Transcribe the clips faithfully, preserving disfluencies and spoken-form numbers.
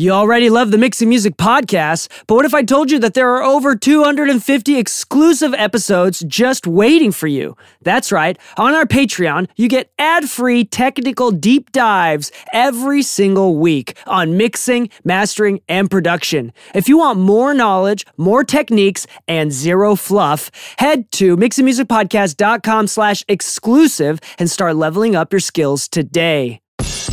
You already love the Mixing Music podcast, but what if I told you that there are over two hundred fifty exclusive episodes just waiting for you? That's right. On our Patreon, you get ad-free technical deep dives every single week on mixing, mastering, and production. If you want more knowledge, more techniques, and zero fluff, head to mixingmusicpodcast.com slash exclusive and start leveling up your skills today.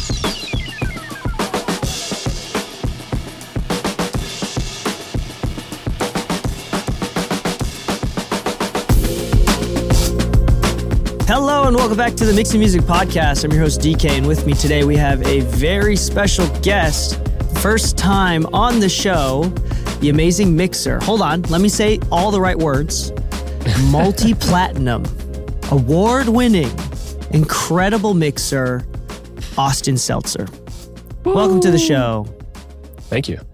Hello and welcome back to the Mixing Music Podcast. I'm your host D K, and with me today we have a very special guest. First time on the show, the amazing mixer. Hold on, let me say all the right words. Multi-platinum, award-winning, incredible mixer, Austin Seltzer. Woo. Welcome to the show. Thank you.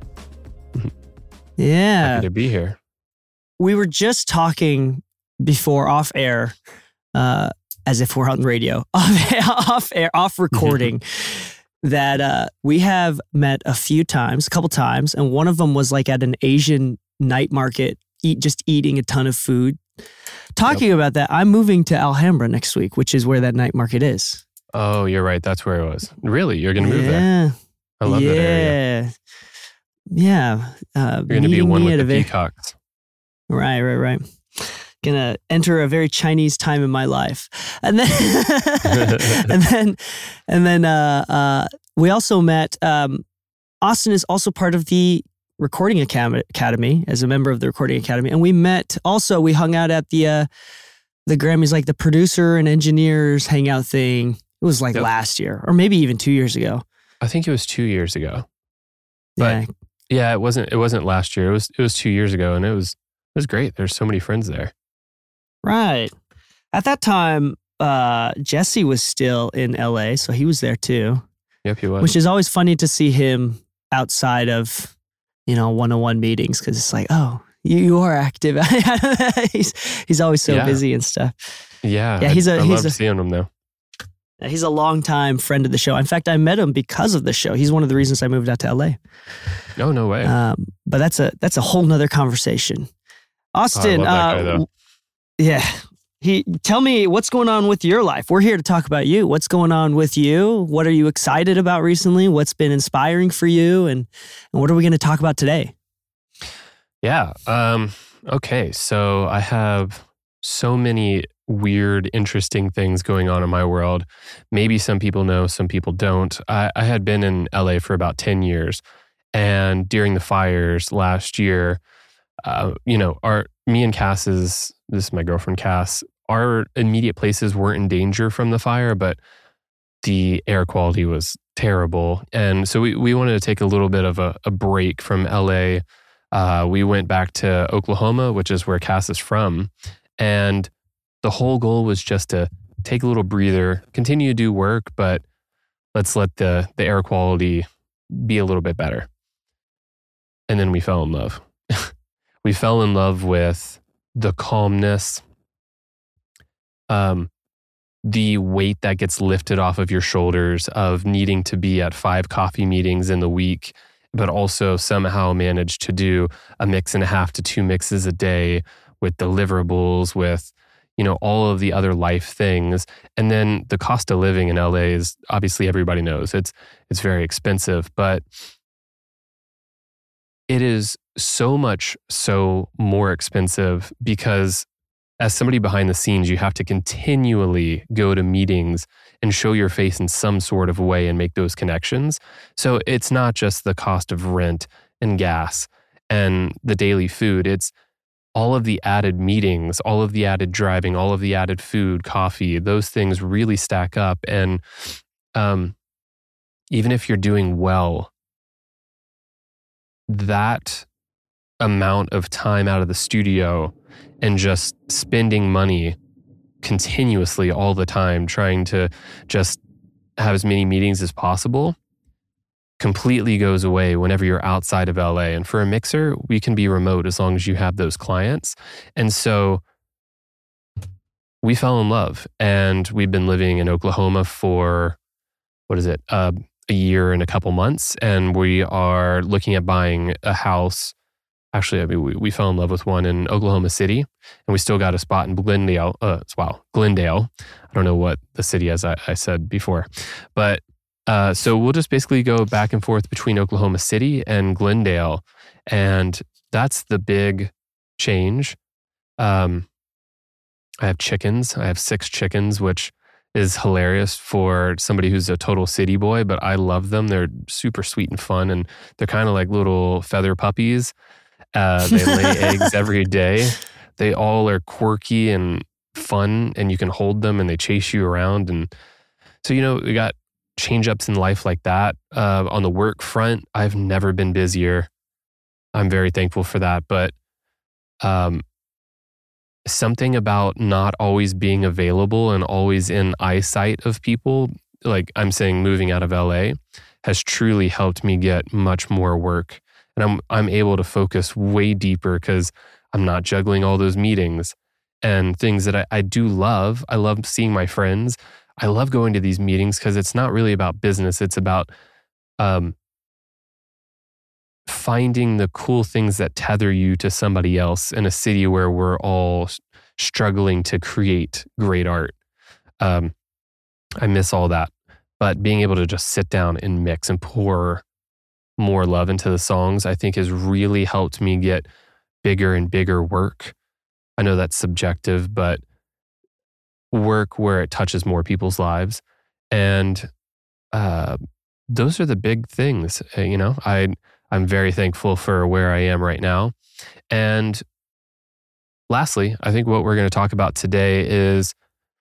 Yeah. Happy to be here. We were just talking before off air, uh, as if we're on radio, off, off air, off recording, that uh, we have met a few times, a couple times, and one of them was like at an Asian night market, eat just eating a ton of food. Talking yep. about that, I'm moving to Alhambra next week, which is where that night market is. Oh, you're right. That's where it was. Really? You're going to move yeah. there? I love yeah. that area. Yeah. Uh, you're going to be one with the very, peacocks. Right, right, right. Gonna enter a very Chinese time in my life, and then and then and then uh, uh, we also met. Um, Austin is also part of the Recording Academy as a member of the Recording Academy, and we met. Also, we hung out at the uh, the Grammys, like the producer and engineers hangout thing. It was like yep. last year, or maybe even two years ago. I think it was two years ago. But yeah, yeah, it wasn't. It wasn't last year. It was. It was two years ago, and it was. It was great. There's so many friends there. Right. At that time, uh, Jesse was still in L A, so he was there too. Yep, he was. Which is always funny to see him outside of, you know, one-on-one meetings, because it's like, oh, you, you are active. he's he's always so yeah. busy and stuff. Yeah, yeah. He's a I, I he's love a, seeing him though. He's a longtime friend of the show. In fact, I met him because of the show. He's one of the reasons I moved out to L A. Oh, no way. Um, but that's a that's a whole nother conversation. Austin, oh, I love that guy, uh, though. Yeah. He tell me what's going on with your life. We're here to talk about you. What's going on with you? What are you excited about recently? What's been inspiring for you? And, and what are we going to talk about today? Yeah. Um, okay. So I have so many weird, interesting things going on in my world. Maybe some people know, some people don't. I, I had been in L A for about ten years. And during the fires last year, uh, you know, our me and Cass's, this is my girlfriend Cass, our immediate places weren't in danger from the fire, but the air quality was terrible. And so we, we wanted to take a little bit of a, a break from L A. Uh, we went back to Oklahoma, which is where Cass is from. And the whole goal was just to take a little breather, continue to do work, but let's let the, the air quality be a little bit better. And then we fell in love. We fell in love with the calmness, um, the weight that gets lifted off of your shoulders of needing to be at five coffee meetings in the week, but also somehow manage to do a mix and a half to two mixes a day with deliverables, with, you know, all of the other life things. And then the cost of living in L A is, obviously everybody knows, it's it's very expensive, but it is so much so more expensive because as somebody behind the scenes, you have to continually go to meetings and show your face in some sort of way and make those connections. So it's not just the cost of rent and gas and the daily food. It's all of the added meetings, all of the added driving, all of the added food, coffee, those things really stack up. And um, even if you're doing well, that amount of time out of the studio and just spending money continuously all the time, trying to just have as many meetings as possible, completely goes away whenever you're outside of L A. And for a mixer, we can be remote as long as you have those clients. And so we fell in love, and we've been living in Oklahoma for, what is it, uh, a year and a couple months, and we are looking at buying a house. Actually, I mean, we, we fell in love with one in Oklahoma City, and we still got a spot in Glendale. Uh, wow, Glendale. I don't know what the city is, I, I said before. But uh, so we'll just basically go back and forth between Oklahoma City and Glendale. And that's the big change. Um, I have chickens. I have six chickens, which is hilarious for somebody who's a total city boy, but I love them. They're super sweet and fun, and they're kind of like little feather puppies. Uh, they lay eggs every day. They all are quirky and fun, and you can hold them and they chase you around. And so, you know, we got change ups in life like that. Uh, on the work front, I've never been busier. I'm very thankful for that. But um, something about not always being available and always in eyesight of people, like I'm saying moving out of L A, has truly helped me get much more work. And I'm I'm able to focus way deeper because I'm not juggling all those meetings and things that I, I do love. I love seeing my friends. I love going to these meetings because it's not really about business. It's about um, finding the cool things that tether you to somebody else in a city where we're all struggling to create great art. Um, I miss all that. But being able to just sit down and mix and pour more love into the songs, I think has really helped me get bigger and bigger work. I know that's subjective, but work where it touches more people's lives. And uh, those are the big things. Uh, you know, I, I'm very thankful for where I am right now. And lastly, I think what we're going to talk about today is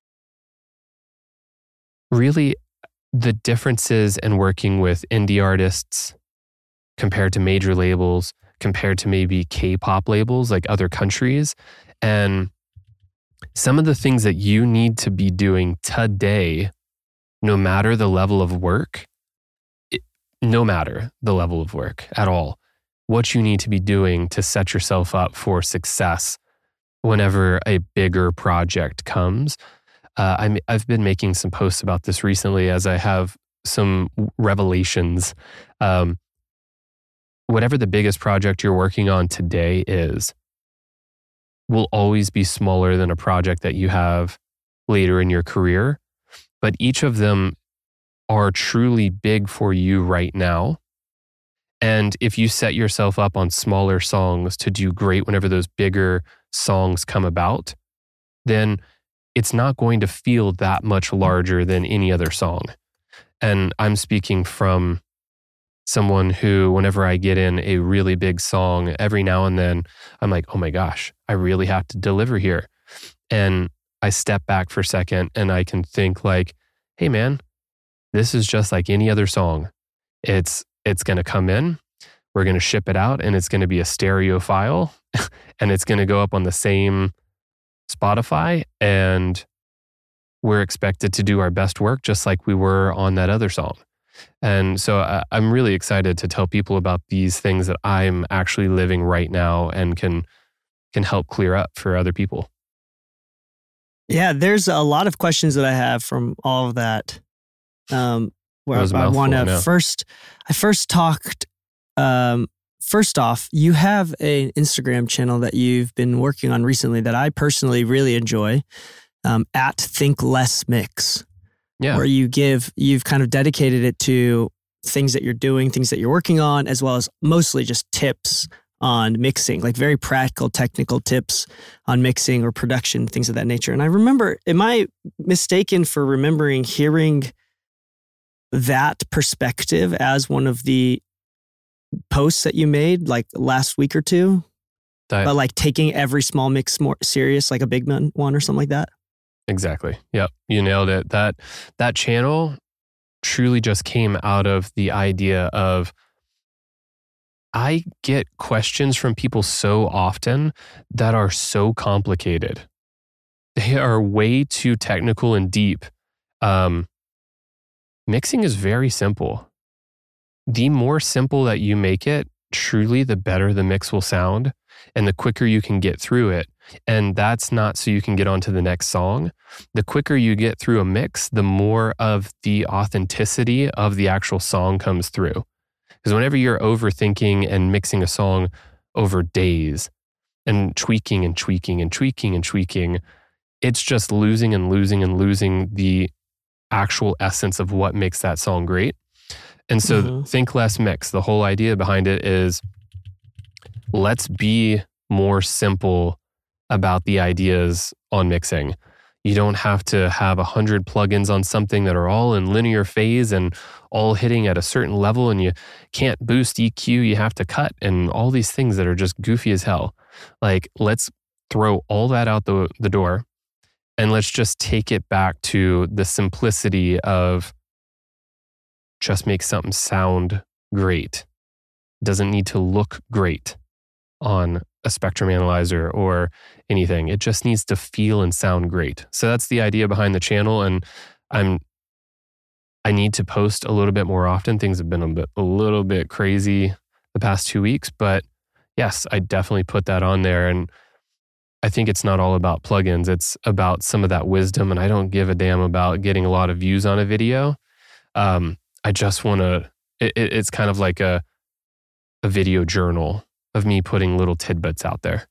really the differences in working with indie artists compared to major labels, compared to maybe K-pop labels like other countries, and some of the things that you need to be doing today, no matter the level of work, it, no matter the level of work at all, what you need to be doing to set yourself up for success whenever a bigger project comes. Uh, I'm, I've been making some posts about this recently as I have some revelations. Um, whatever the biggest project you're working on today is, will always be smaller than a project that you have later in your career. But each of them are truly big for you right now. And if you set yourself up on smaller songs to do great whenever those bigger songs come about, then it's not going to feel that much larger than any other song. And I'm speaking from someone who, whenever I get in a really big song, every now and then, I'm like, oh my gosh, I really have to deliver here. And I step back for a second and I can think like, hey man, this is just like any other song. It's it's going to come in, we're going to ship it out, and it's going to be a stereo file, and it's going to go up on the same Spotify, and we're expected to do our best work just like we were on that other song. And so I, I'm really excited to tell people about these things that I'm actually living right now and can can help clear up for other people. Yeah, there's a lot of questions that I have from all of that. Um, where I, I want to first, I first talked. Um, first off, you have an Instagram channel that you've been working on recently that I personally really enjoy. Um, at Think Less Mix. Yeah. Where you give, you've kind of dedicated it to things that you're doing, things that you're working on, as well as mostly just tips on mixing, like very practical, technical tips on mixing or production, things of that nature. And I remember, am I mistaken for remembering hearing that perspective as one of the posts that you made like last week or two? That, but like taking every small mix more serious, like a big one or something like that? Exactly. Yep. You nailed it. That that channel truly just came out of the idea of, I get questions from people so often that are so complicated. They are way too technical and deep. Um, mixing is very simple. The more simple that you make it, truly, the better the mix will sound and the quicker you can get through it. And that's not so you can get on to the next song. The quicker you get through a mix, the more of the authenticity of the actual song comes through. Because whenever you're overthinking and mixing a song over days and tweaking and tweaking and tweaking and tweaking, it's just losing and losing and losing the actual essence of what makes that song great. And so mm-hmm. think less, mix. The whole idea behind it is let's be more simple about the ideas on mixing. You don't have to have a hundred plugins on something that are all in linear phase and all hitting at a certain level, and you can't boost E Q, you have to cut, and all these things that are just goofy as hell. Like, let's throw all that out the, the door and let's just take it back to the simplicity of just make something sound great. Doesn't need to look great on a Spectrum analyzer or anything. It just needs to feel and sound great. So that's the idea behind the channel. And I'm, I need to post a little bit more often. Things have been a bit, a little bit crazy the past two weeks, but yes, I definitely put that on there. And I think it's not all about plugins. It's about some of that wisdom. And I don't give a damn about getting a lot of views on a video. Um, I just want to, it, it's kind of like a, a video journal of me putting little tidbits out there.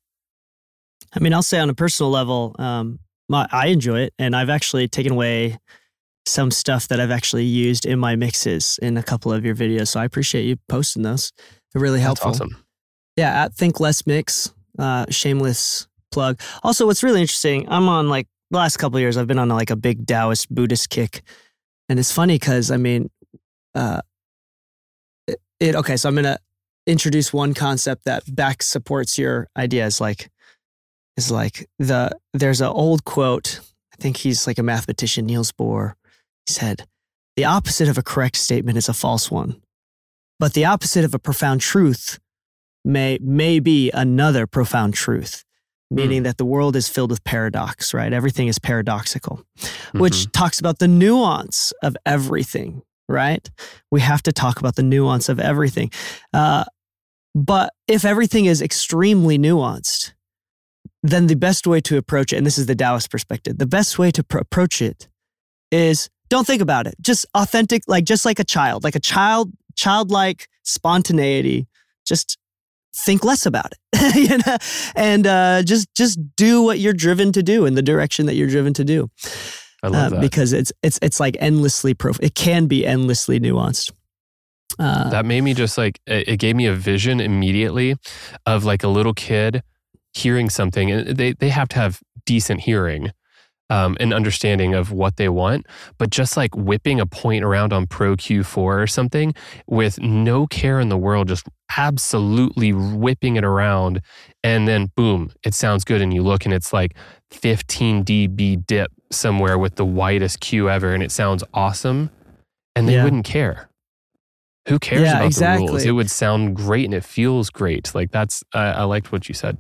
I mean, I'll say on a personal level, um, my, I enjoy it. And I've actually taken away some stuff that I've actually used in my mixes in a couple of your videos. So I appreciate you posting those. They're really helpful. That's awesome. Yeah, at Think Less Mix, uh, shameless plug. Also, what's really interesting, I'm on like the last couple of years, I've been on like a big Taoist Buddhist kick. And it's funny because, I mean, uh, it, it okay, so I'm going to introduce one concept that back supports your ideas. Like, is like the, there's an old quote, I think he's like a mathematician, Niels Bohr. He said, the opposite of a correct statement is a false one, but the opposite of a profound truth may, may be another profound truth, meaning mm. that the world is filled with paradox, right? Everything is paradoxical, mm-hmm. which talks about the nuance of everything, right? We have to talk about the nuance of everything. Uh, but if everything is extremely nuanced, then the best way to approach it, and this is the Taoist perspective, the best way to pr- approach it is don't think about it. Just authentic, like just like a child, like a child, childlike spontaneity. Just think less about it, you know, and uh, just just do what you're driven to do in the direction that you're driven to do. I love uh, that because it's it's it's like endlessly prof. It can be endlessly nuanced. Uh, that made me just like it, it gave me a vision immediately of like a little kid hearing something, and they they have to have decent hearing. Um, and understanding of what they want, but just like whipping a point around on Pro Q four or something with no care in the world, just absolutely whipping it around, and then boom, it sounds good, and you look and it's like fifteen D B dip somewhere with the widest Q ever, and it sounds awesome, and they yeah. wouldn't care. Who cares yeah, about exactly. the rules? It would sound great and it feels great. Like that's, I, I liked what you said.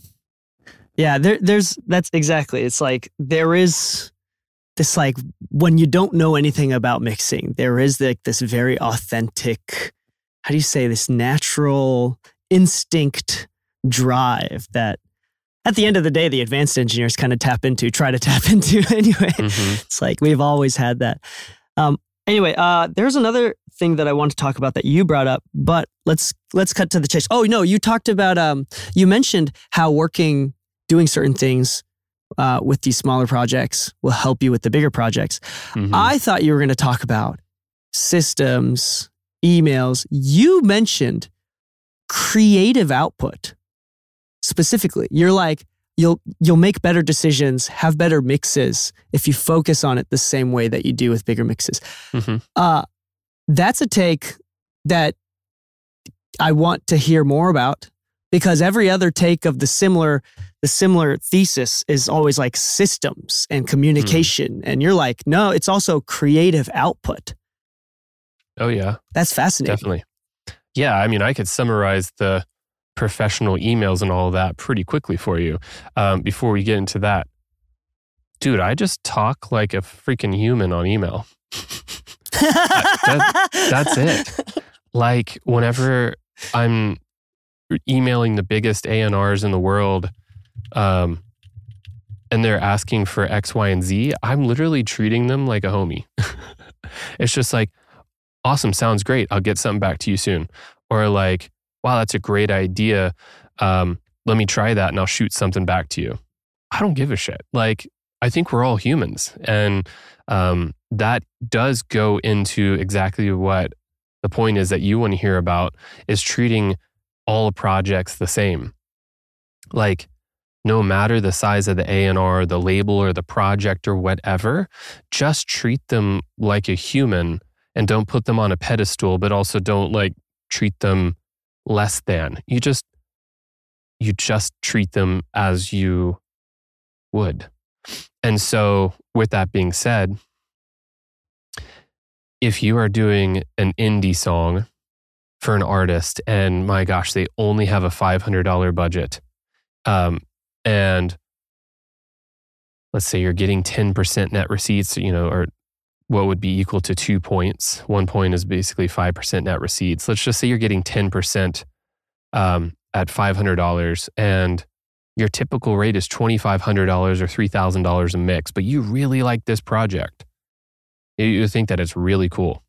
Yeah, there, there's, that's exactly, it's like, there is this like, when you don't know anything about mixing, there is like this very authentic, how do you say, this natural instinct drive that at the end of the day, the advanced engineers kind of tap into, try to tap into anyway. Mm-hmm. It's like, we've always had that. Um, anyway, uh, there's another thing that I want to talk about that you brought up, but let's, let's cut to the chase. Oh, no, you talked about, um, you mentioned how working doing certain things uh, with these smaller projects will help you with the bigger projects. Mm-hmm. I thought you were going to talk about systems, emails. You mentioned creative output specifically. You're like, you'll you'll make better decisions, have better mixes if you focus on it the same way that you do with bigger mixes. Mm-hmm. Uh, that's a take that I want to hear more about, because every other take of the similar the similar thesis is always like systems and communication. Mm. And you're like, no, it's also creative output. Oh, yeah. That's fascinating. Definitely. Yeah, I mean, I could summarize the professional emails and all of that pretty quickly for you. Um, before we get into that, dude, I just talk like a freaking human on email. that, that's it. Like, whenever I'm emailing the biggest A and Rs in the world, um, and they're asking for X, Y, and Z, I'm literally treating them like a homie. It's just like, awesome, sounds great. I'll get something back to you soon. Or like, wow, that's a great idea. Um, let me try that and I'll shoot something back to you. I don't give a shit. Like, I think we're all humans. And um, that does go into exactly what the point is that you want to hear about, is treating all projects the same. Like, no matter the size of the A and R, the label, or the project, or whatever, just treat them like a human and don't put them on a pedestal, but also don't like treat them less than. You just, you just treat them as you would. And so with that being said, if you are doing an indie song for an artist and my gosh, they only have a five hundred dollars budget, um, and let's say you're getting ten percent net receipts, you know, or what would be equal to two points. One point is basically five percent net receipts. Let's just say you're getting ten percent um, at five hundred dollars and your typical rate is twenty-five hundred dollars or three thousand dollars a mix, but you really like this project. You think that it's really cool.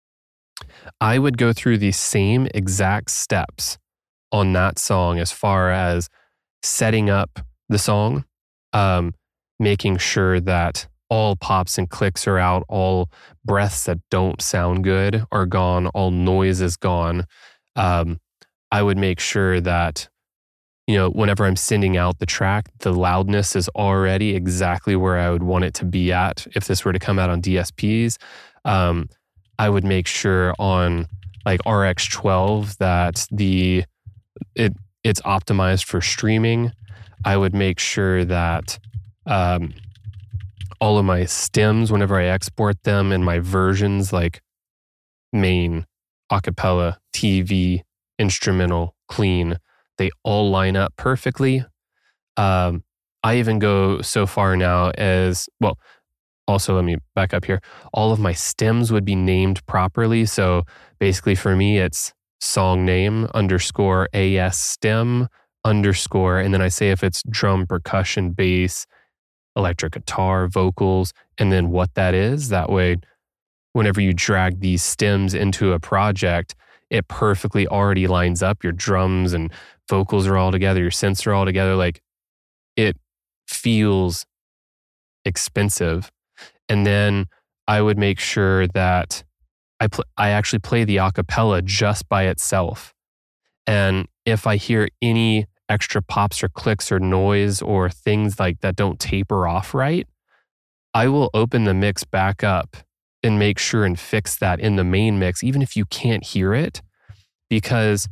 I would go through the same exact steps on that song as far as setting up the song, um, making sure that all pops and clicks are out, all breaths that don't sound good are gone, all noise is gone. Um, I would make sure that, you know, whenever I'm sending out the track, the loudness is already exactly where I would want it to be at. If this were to come out on D S Ps, um, I would make sure on like R X twelve that the it it's optimized for streaming. I would make sure that um, all of my stems, whenever I export them, and my versions like main, acapella, T V, instrumental, clean, they all line up perfectly. Um, I even go so far now as, well, also let me back up here. All of my stems would be named properly. So basically for me, it's song name underscore A S stem underscore. And then I say if it's drum, percussion, bass, electric guitar, vocals, and then what that is. That way, whenever you drag these stems into a project, it perfectly already lines up. Your drums and vocals are all together. Your synths are all together. Like, it feels expensive. And then I would make sure that I pl- I actually play the acapella just by itself. And if I hear any extra pops or clicks or noise or things like that don't taper off right, I will open the mix back up and make sure and fix that in the main mix, even if you can't hear it, because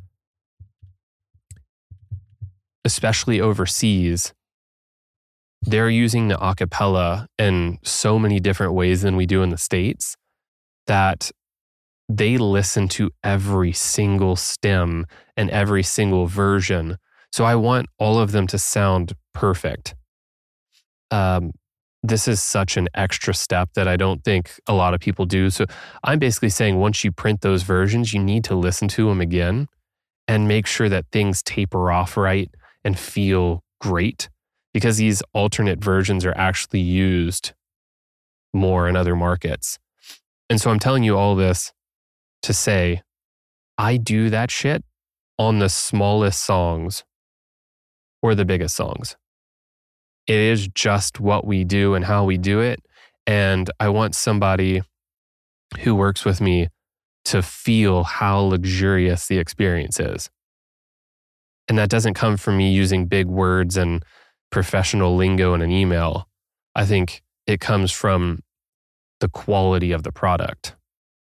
especially overseas, they're using the acapella in so many different ways than we do in the States that they listen to every single stem and every single version. So I want all of them to sound perfect. Um, this is such an extra step that I don't think a lot of people do. So I'm basically saying once you print those versions, you need to listen to them again and make sure that things taper off right and feel great, because these alternate versions are actually used more in other markets. And so I'm telling you all this to say, I do that shit on the smallest songs or the biggest songs. It is just what we do and how we do it. And I want somebody who works with me to feel how luxurious the experience is. And that doesn't come from me using big words and professional lingo in an email. I think it comes from the quality of the product.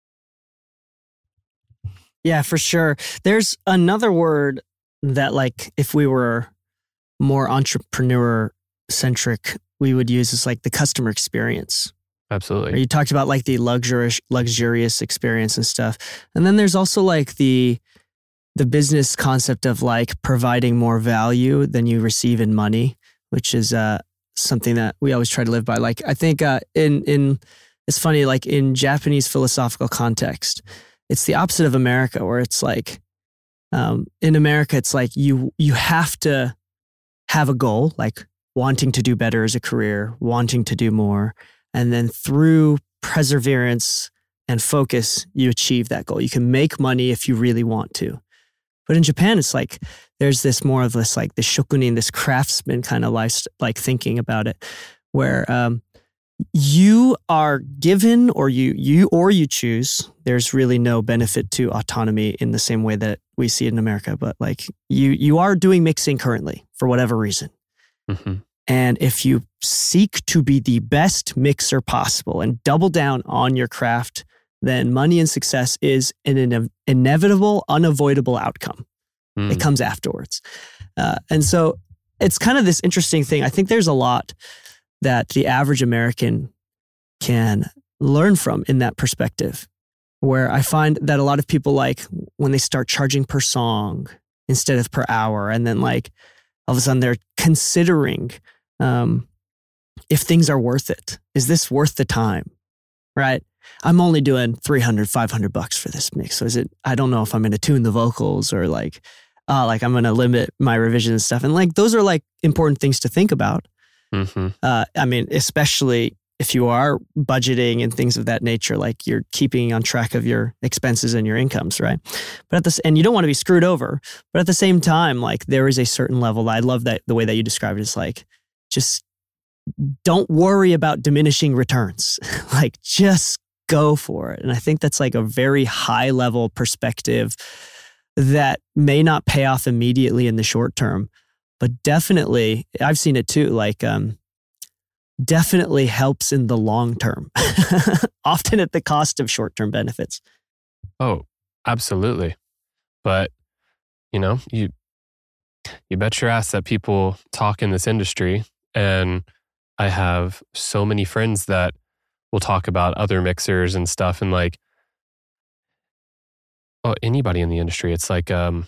Yeah, for sure. There's another word that, like, if we were more entrepreneur centric, we would use is like the customer experience. Absolutely. Or you talked about like the luxurious, luxurious experience and stuff. And then there's also like the the business concept of like providing more value than you receive in money, which is uh, something that we always try to live by. Like, I think uh, in in it's funny, like in Japanese philosophical context, it's the opposite of America, where it's like Um, in America, it's like you you have to have a goal, like wanting to do better as a career, wanting to do more. And then through perseverance and focus, you achieve that goal. You can make money if you really want to. But in Japan, it's like there's this more of this like the shokunin, this craftsman kind of life, like thinking about it, where um, you are given or you you or you choose. There's really no benefit to autonomy in the same way that we see it in America. But like you you are doing mixing currently for whatever reason. Mm-hmm. And if you seek to be the best mixer possible and double down on your craft, then money and success is an ine- inevitable, unavoidable outcome. Mm. It comes afterwards. Uh, and so it's kind of this interesting thing. I think there's a lot that the average American can learn from in that perspective, where I find that a lot of people, like when they start charging per song instead of per hour, and then like all of a sudden they're considering um, if things are worth it. Is this worth the time? Right? I'm only doing three hundred, five hundred bucks for this mix. So is it, I don't know if I'm going to tune the vocals or like, uh, like I'm going to limit my revision and stuff. And like, those are like important things to think about. Mm-hmm. Uh, I mean, especially if you are budgeting and things of that nature, like you're keeping on track of your expenses and your incomes, right? But at this, and you don't want to be screwed over, but at the same time, like there is a certain level. I love that the way that you described it is like, just don't worry about diminishing returns. Like just go for it. And I think that's like a very high level perspective that may not pay off immediately in the short term, but definitely, I've seen it too, like um, definitely helps in the long term, often at the cost of short-term benefits. Oh, absolutely. But, you know, you you bet your ass that people talk in this industry, and I have so many friends that will talk about other mixers and stuff, and like, oh, anybody in the industry, it's like, um,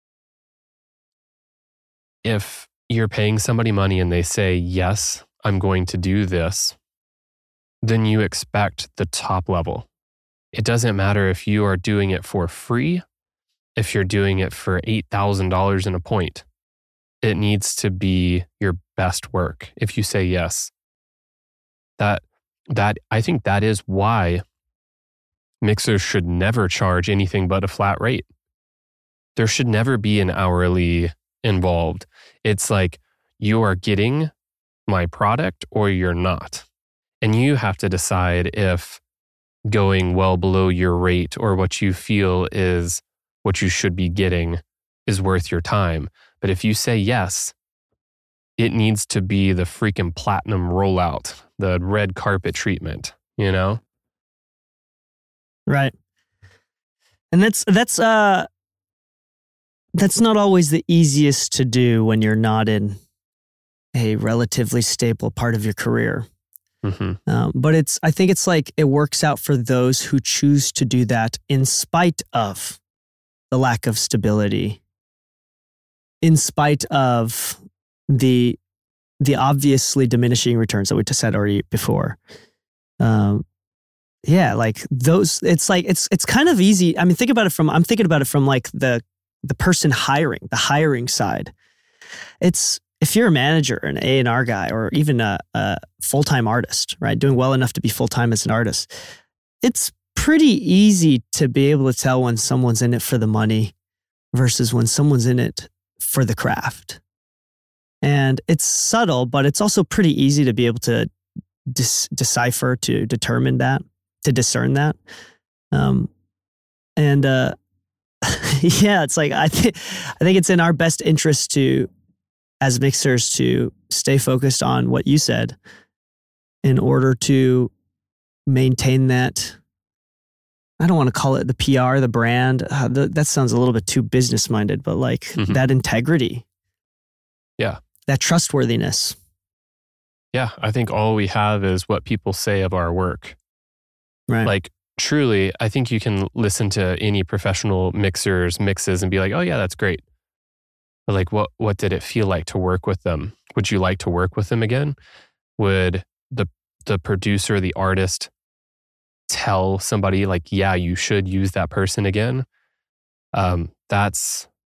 if you're paying somebody money and they say, yes, I'm going to do this, then you expect the top level. It doesn't matter if you are doing it for free, if you're doing it for eight thousand dollars in a point. It needs to be your best work if you say yes. That, that I think that is why mixers should never charge anything but a flat rate. There should never be an hourly involved. It's like you are getting my product or you're not. And you have to decide if going well below your rate or what you feel is what you should be getting is worth your time. But if you say yes, it needs to be the freaking platinum rollout, the red carpet treatment, you know? Right. And that's that's uh that's not always the easiest to do when you're not in a relatively stable part of your career. Mm-hmm. Um, but it's I think it's like it works out for those who choose to do that in spite of the lack of stability, in spite of the the obviously diminishing returns that we just said already before. Um, yeah, like those. It's like it's it's kind of easy. I mean, think about it from. I'm thinking about it from like the the person hiring, the hiring side. It's if you're a manager, an A and R guy, or even a, a full time artist, right, doing well enough to be full time as an artist. It's pretty easy to be able to tell when someone's in it for the money versus when someone's in it for the craft. And it's subtle, but it's also pretty easy to be able to dis- decipher, to determine that, to discern that. Um, and uh, yeah, it's like I think I think it's in our best interest to, as mixers, to stay focused on what you said in order to maintain that. I don't want to call it the P R, the brand. Uh, the, that sounds a little bit too business minded, but like mm-hmm. that integrity. Yeah. That trustworthiness. Yeah. I think all we have is what people say of our work. Right. Like truly, I think you can listen to any professional mixer's mixes and be like, oh yeah, that's great. But like, what, what did it feel like to work with them? Would you like to work with them again? Would the, the producer, the artist tell somebody like, yeah, you should use that person again? Um, that's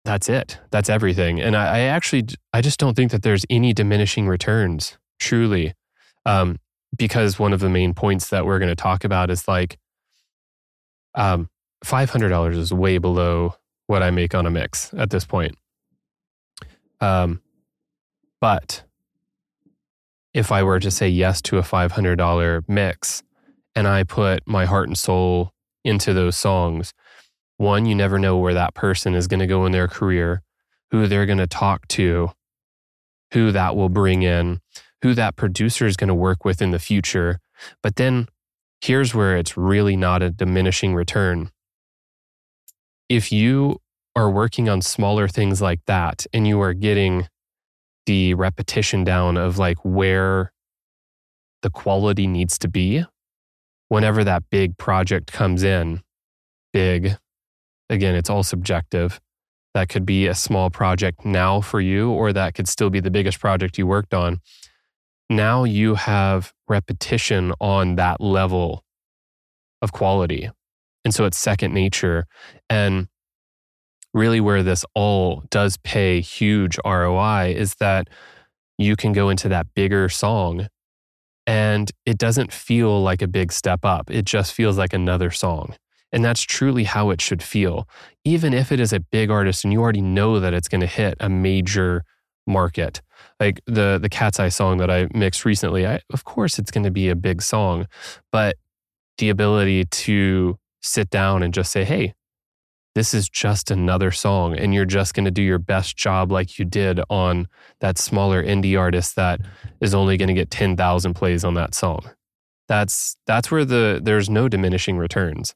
that's it. That's everything. And I, I actually, I just don't think that there's any diminishing returns, truly. Um, because one of the main points that we're going to talk about is like, um, five hundred dollars is way below what I make on a mix at this point. Um, but if I were to say yes to a five hundred dollars mix and I put my heart and soul into those songs, one, you never know where that person is going to go in their career, who they're going to talk to, who that will bring in, who that producer is going to work with in the future. But then here's where it's really not a diminishing return. If you are working on smaller things like that and you are getting the repetition down of like where the quality needs to be, whenever that big project comes in, big, again, it's all subjective. That could be a small project now for you, or that could still be the biggest project you worked on. Now you have repetition on that level of quality. And so it's second nature. And really where this all does pay huge R O I is that you can go into that bigger song and it doesn't feel like a big step up. It just feels like another song. And that's truly how it should feel. Even if it is a big artist and you already know that it's going to hit a major market. Like the the Cat's Eye song that I mixed recently, I, of course it's going to be a big song. But the ability to sit down and just say, hey, this is just another song, and you're just going to do your best job like you did on that smaller indie artist that is only going to get ten thousand plays on that song. That's that's where the there's no diminishing returns.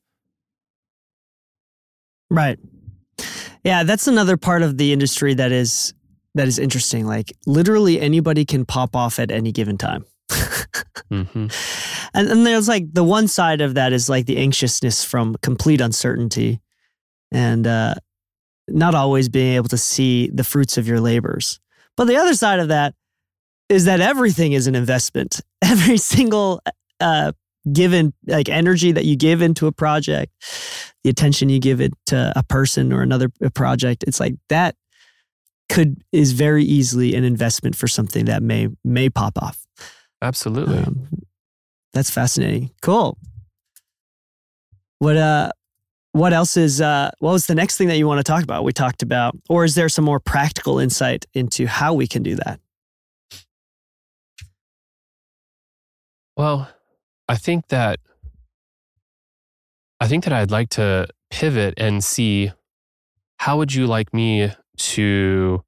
Right. Yeah, that's another part of the industry that is that is interesting. Like literally anybody can pop off at any given time. mm-hmm. And and there's like the one side of that is like the anxiousness from complete uncertainty and uh, not always being able to see the fruits of your labors. But the other side of that is that everything is an investment. Every single uh, given like energy that you give into a project, the attention you give it to a person or another project, it's like that could is very easily an investment for something that may may pop off. Absolutely. Um, that's fascinating. Cool. What uh what else is uh what was the next thing that you want to talk about? We talked about, or is there some more practical insight into how we can do that? Well, I think that I think that I'd like to pivot and see how would you like me to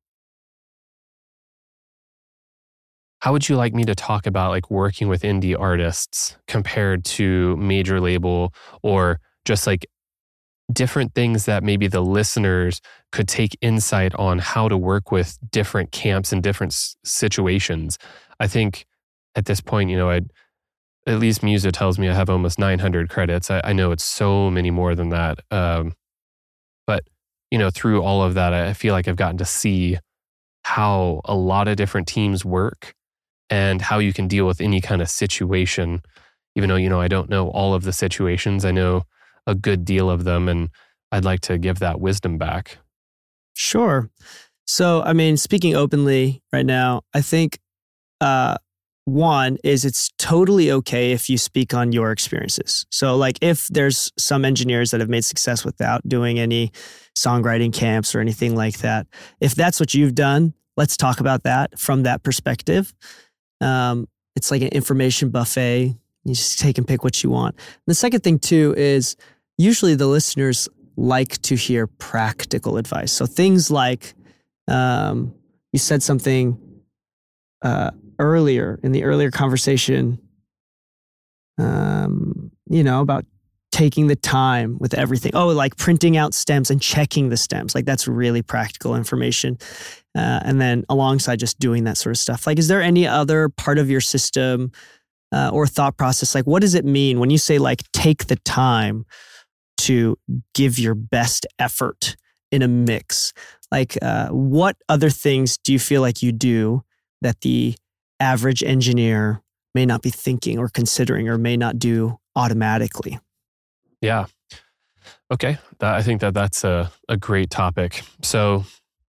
how would you like me to talk about like working with indie artists compared to major label, or just like different things that maybe the listeners could take insight on how to work with different camps and different s- situations. I think at this point, you know, I'd at least Musa tells me I have almost nine hundred credits. I, I know it's so many more than that. Um, but, you know, through all of that, I feel like I've gotten to see how a lot of different teams work and how you can deal with any kind of situation. Even though, you know, I don't know all of the situations, I know a good deal of them, and I'd like to give that wisdom back. Sure. So, I mean, speaking openly right now, I think uh, one is it's totally okay if you speak on your experiences. So like if there's some engineers that have made success without doing any songwriting camps or anything like that, if that's what you've done, let's talk about that from that perspective. Um, it's like an information buffet. You just take and pick what you want. And the second thing too is usually the listeners like to hear practical advice. So things like um, you said something uh, earlier in the earlier conversation, um, you know, about taking the time with everything. Oh, like printing out stems and checking the stems. Like that's really practical information. Uh, and then alongside just doing that sort of stuff. Like, is there any other part of your system uh, or thought process? Like, what does it mean when you say like, take the time to give your best effort in a mix? Like, uh, what other things do you feel like you do that the average engineer may not be thinking or considering or may not do automatically? Yeah. Okay. That, I think that that's a, a great topic. So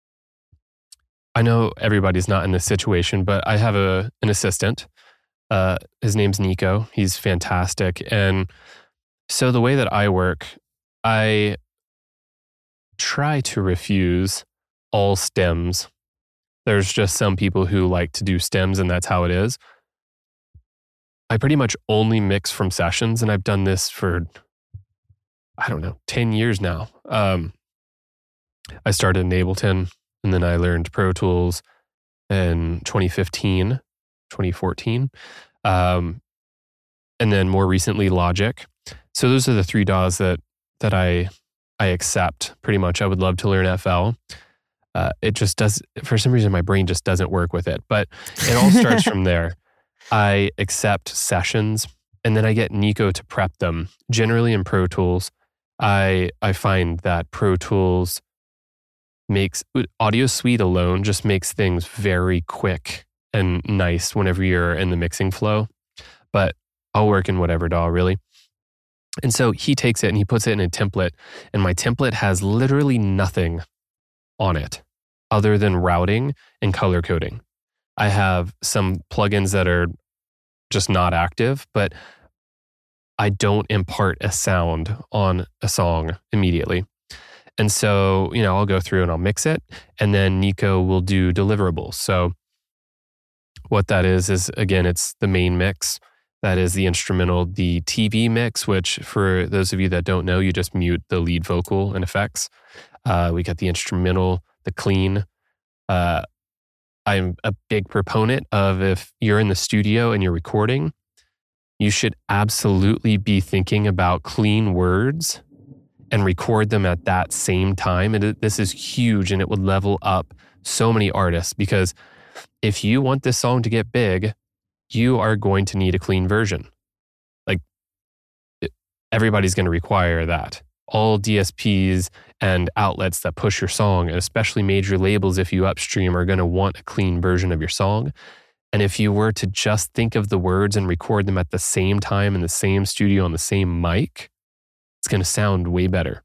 I know everybody's not in this situation, but I have a an assistant. Uh, his name's Nico. He's fantastic. And so the way that I work, I try to refuse all stems. There's just some people who like to do stems, and that's how it is. I pretty much only mix from sessions, and I've done this for, I don't know, ten years now. Um, I started in Ableton, and then I learned Pro Tools in twenty fifteen, twenty fourteen. Um, and then more recently, Logic. So those are the three D A Ws that that I I accept pretty much. I would love to learn F L. Uh, it just does, for some reason, my brain just doesn't work with it. But it all starts from there. I accept sessions, and then I get Nico to prep them. Generally in Pro Tools, I I find that Pro Tools makes, Audio Suite alone just makes things very quick and nice whenever you're in the mixing flow. But I'll work in whatever D A W, really. And so he takes it and he puts it in a template, and my template has literally nothing on it other than routing and color coding. I have some plugins that are just not active, but I don't impart a sound on a song immediately. And so, you know, I'll go through and I'll mix it, and then Nico will do deliverables. So what that is, is again, it's the main mix. That is the instrumental, the T V mix, which for those of you that don't know, you just mute the lead vocal and effects. Uh, we got the instrumental, the clean. Uh, I'm a big proponent of, if you're in the studio and you're recording, you should absolutely be thinking about clean words and record them at that same time. And it, this is huge, and it would level up so many artists, because if you want this song to get big, you are going to need a clean version. Like, it, everybody's going to require that. All D S Ps and outlets that push your song, and especially major labels, if you upstream, are going to want a clean version of your song. And if you were to just think of the words and record them at the same time in the same studio on the same mic, it's going to sound way better.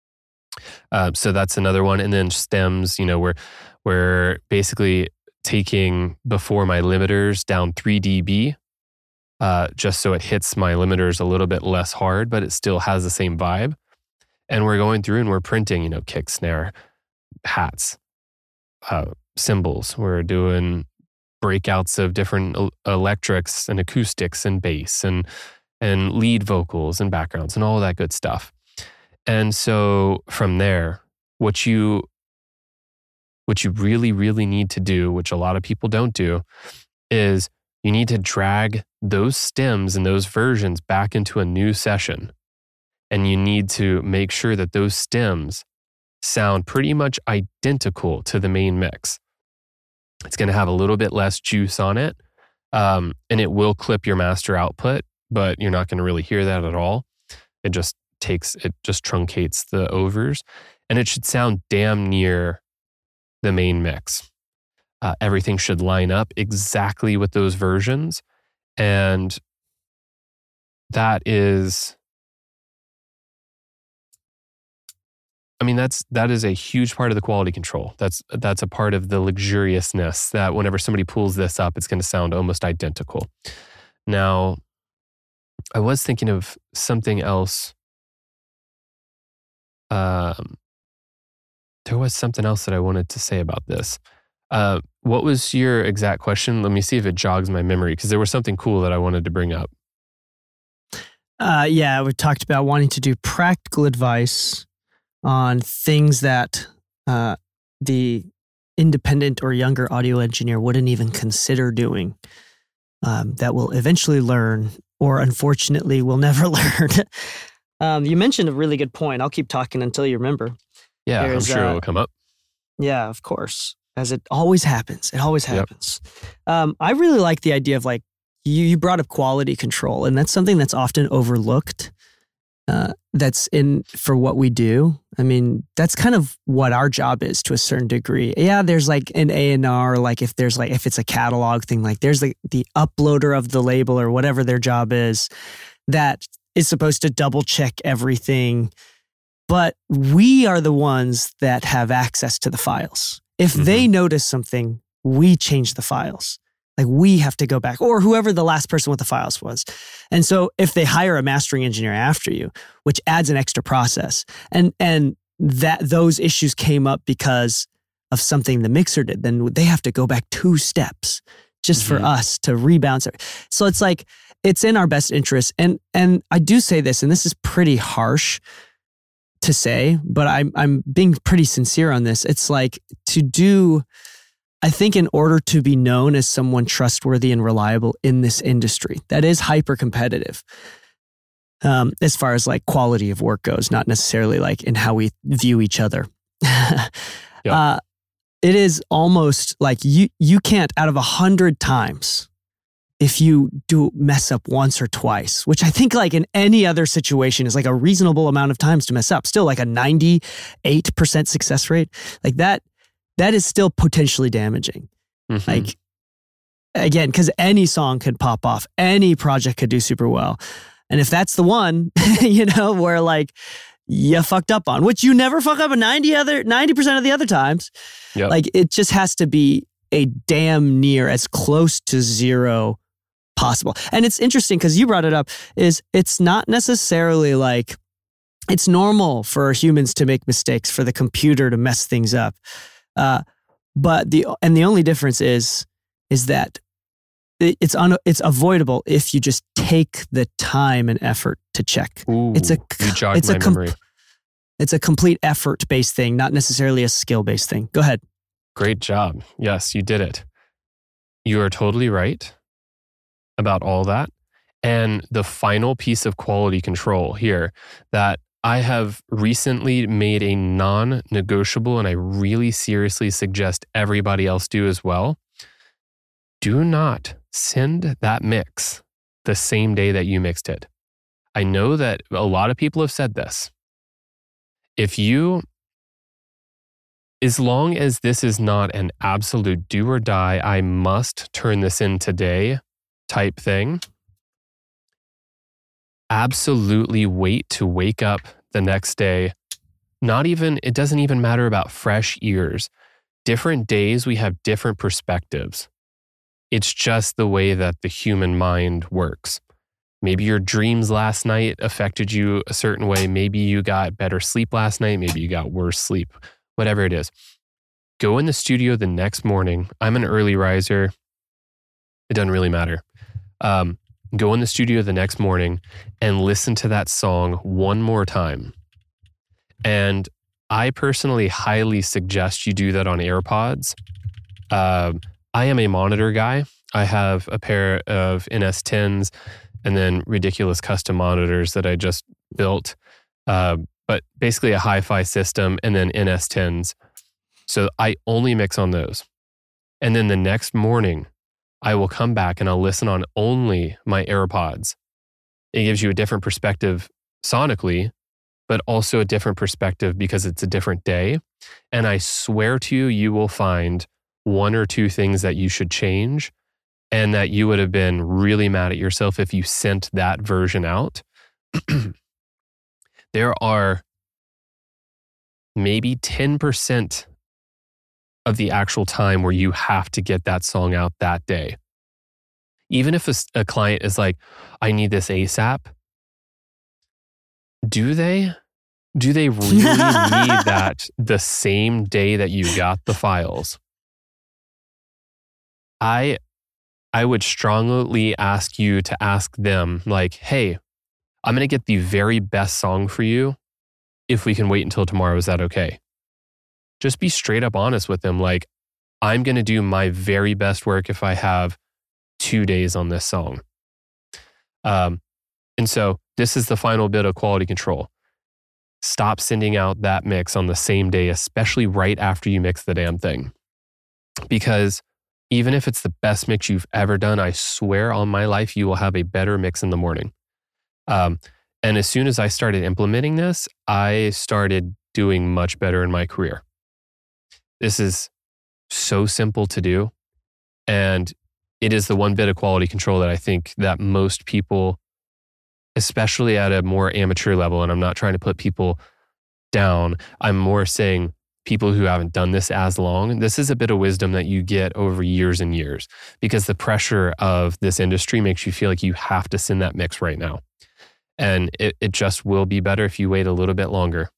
Uh, so that's another one. And then stems, you know, we're, we're basically taking before my limiters down three D B, uh, just so it hits my limiters a little bit less hard, but it still has the same vibe. And we're going through and we're printing, you know, kick, snare, hats, uh, cymbals. We're doing breakouts of different el- electrics and acoustics and bass and and lead vocals and backgrounds and all that good stuff. And so from there, what you what you really, really need to do, which a lot of people don't do, is you need to drag those stems and those versions back into a new session. And you need to make sure that those stems sound pretty much identical to the main mix. It's going to have a little bit less juice on it, um, and it will clip your master output, but you're not going to really hear that at all. It just takes, it just truncates the overs, and it should sound damn near the main mix. Uh, everything should line up exactly with those versions, and that is, I mean, that's that is a huge part of the quality control. That's that's a part of the luxuriousness that whenever somebody pulls this up, it's going to sound almost identical. Now, I was thinking of something else. Um, there was something else that I wanted to say about this. Uh, what was your exact question? Let me see if it jogs my memory, because there was something cool that I wanted to bring up. Uh, yeah, we talked about wanting to do practical advice on things that uh, the independent or younger audio engineer wouldn't even consider doing, um, that will eventually learn, or unfortunately will never learn. um, you mentioned a really good point. I'll keep talking until you remember. Yeah, There's, I'm sure uh, it will come up. Yeah, of course. As it always happens. It always happens. Yep. Um, I really like the idea of, like, you, you brought up quality control, and that's something that's often overlooked. Uh, that's in for what we do. I mean, that's kind of what our job is to a certain degree. Yeah, there's like an A and R, like if there's like, if it's a catalog thing, like there's like the uploader of the label or whatever their job is, that is supposed to double check everything but we are the ones that have access to the files. If mm-hmm. they notice something, we change the files. Like we have to go back, or whoever the last person with the files was. And so if they hire a mastering engineer after you, which adds an extra process, and and that those issues came up because of something the mixer did, then they have to go back two steps just mm-hmm. for us to rebound. So it's like, it's in our best interest. And and I do say this, and this is pretty harsh to say, but I'm I'm being pretty sincere on this. It's like to do, I think in order to be known as someone trustworthy and reliable in this industry that is hyper competitive, um, as far as like quality of work goes, not necessarily like in how we view each other. Yep. uh, it is almost like you you can't, out of a hundred times, if you do mess up once or twice, which I think like in any other situation is like a reasonable amount of times to mess up, still like a ninety-eight percent success rate, like that, that is still potentially damaging. Mm-hmm. Like, again, because any song could pop off, any project could do super well. And if that's the one, you know, where like you fucked up on, which you never fuck up a ninety other ninety percent of the other times, yep. like it just has to be a damn near as close to zero possible. And it's interesting because you brought it up, is it's not necessarily like, it's normal for humans to make mistakes, for the computer to mess things up. Uh, but the, and the only difference is, is that it, it's un, it's avoidable if you just take the time and effort to check. Ooh, it's a, you jogged it's my a, com- memory. It's a complete effort-based thing, not necessarily a skill-based thing. Go ahead. Great job. Yes, you did it. You are totally right about all that. And the final piece of quality control here that I have recently made a non-negotiable, and I really seriously suggest everybody else do as well. Do not send that mix the same day that you mixed it. I know that a lot of people have said this. If you, as long as this is not an absolute do or die, I must turn this in today type thing, absolutely wait to wake up the next day. Not even, it doesn't even matter about fresh ears. Different days, we have different perspectives. It's just the way that the human mind works. Maybe your dreams last night affected you a certain way. Maybe you got better sleep last night. Maybe you got worse sleep, whatever it is. Go in the studio the next morning. I'm an early riser. It doesn't really matter. Um, go in the studio the next morning and listen to that song one more time. And I personally highly suggest you do that on AirPods. Uh, I am a monitor guy. I have a pair of N S tens and then ridiculous custom monitors that I just built. Uh, but basically a hi-fi system and then N S tens. So I only mix on those. And then the next morning, I will come back and I'll listen on only my AirPods. It gives you a different perspective sonically, but also a different perspective because it's a different day. And I swear to you, you will find one or two things that you should change and that you would have been really mad at yourself if you sent that version out. There are maybe ten percent of the actual time where you have to get that song out that day. Even if a, a client is like, I need this ASAP, do they? Do they really need that the same day that you got the files? I I would strongly ask you to ask them like, hey, I'm going to get the very best song for you. If we can wait until tomorrow, is that okay? Just be straight up honest with them. Like, I'm going to do my very best work if I have two days on this song. Um, and so this is the final bit of quality control. Stop sending out that mix on the same day, especially right after you mix the damn thing. Because even if it's the best mix you've ever done, I swear on my life, you will have a better mix in the morning. Um, and as soon as I started implementing this, I started doing much better in my career. This is so simple to do. And it is the one bit of quality control that I think that most people, especially at a more amateur level, and I'm not trying to put people down. I'm more saying people who haven't done this as long, this is a bit of wisdom that you get over years and years, because the pressure of this industry makes you feel like you have to send that mix right now. And it, it just will be better if you wait a little bit longer.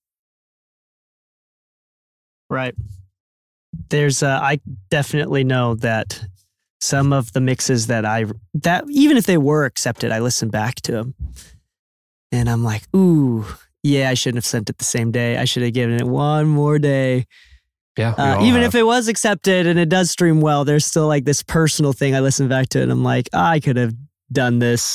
Right. There's, uh, I definitely know that some of the mixes that I, that even if they were accepted, I listen back to them and I'm like, ooh, yeah, I shouldn't have sent it the same day. I should have given it one more day. Yeah. Uh, even have. if it was accepted and it does stream well, there's still like this personal thing. I listen back to it and I'm like, oh, I could have done this.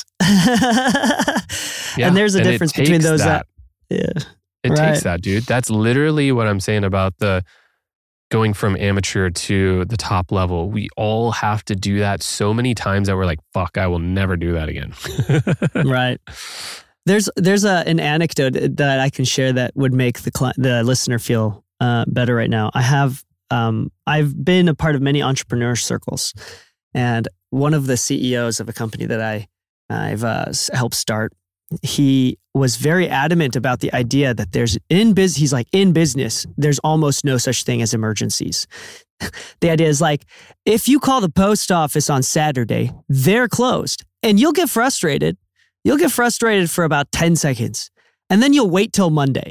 Yeah, and there's a and difference between those. That. that yeah. It right. takes that, dude. That's literally what I'm saying about the going from amateur to the top level. We all have to do that so many times that we're like, fuck, I will never do that again. Right. There's there's a, an anecdote that I can share that would make the cli- the listener feel uh, better right now. I have um, I've been a part of many entrepreneur circles, and one of the C E Os of a company that I I've uh, helped start, he was very adamant about the idea that there's in biz. He's like, in business, there's almost no such thing as emergencies. The idea is like, if you call the post office on Saturday, they're closed, and you'll get frustrated. You'll get frustrated for about ten seconds, and then you'll wait till Monday.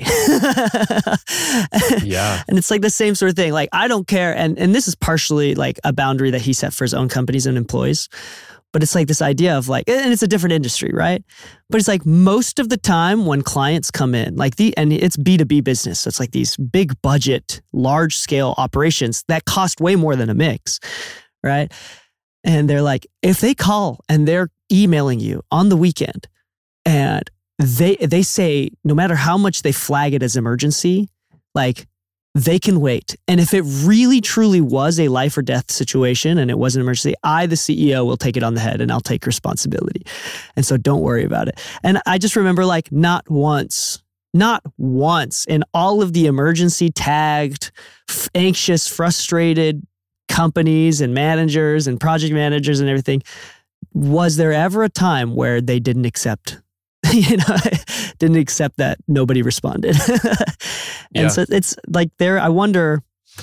Yeah. And it's like the same sort of thing. Like, I don't care. And, and this is partially like a boundary that he set for his own companies and employees. But it's like this idea of like, and it's a different industry, right? But it's like most of the time when clients come in, like the, and it's B two B business. So it's like these big budget, large scale operations that cost way more than a mix, right? And they're like, if they call and they're emailing you on the weekend and they they say no matter how much they flag it as emergency, like they can wait. And if it really truly was a life or death situation and it was an emergency, I, the C E O, will take it on the head and I'll take responsibility. And so don't worry about it. And I just remember like not once, not once in all of the emergency tagged, f- anxious, frustrated companies and managers and project managers and everything, was there ever a time where they didn't accept, you know, didn't accept that nobody responded? And yeah. so it's like there, I wonder,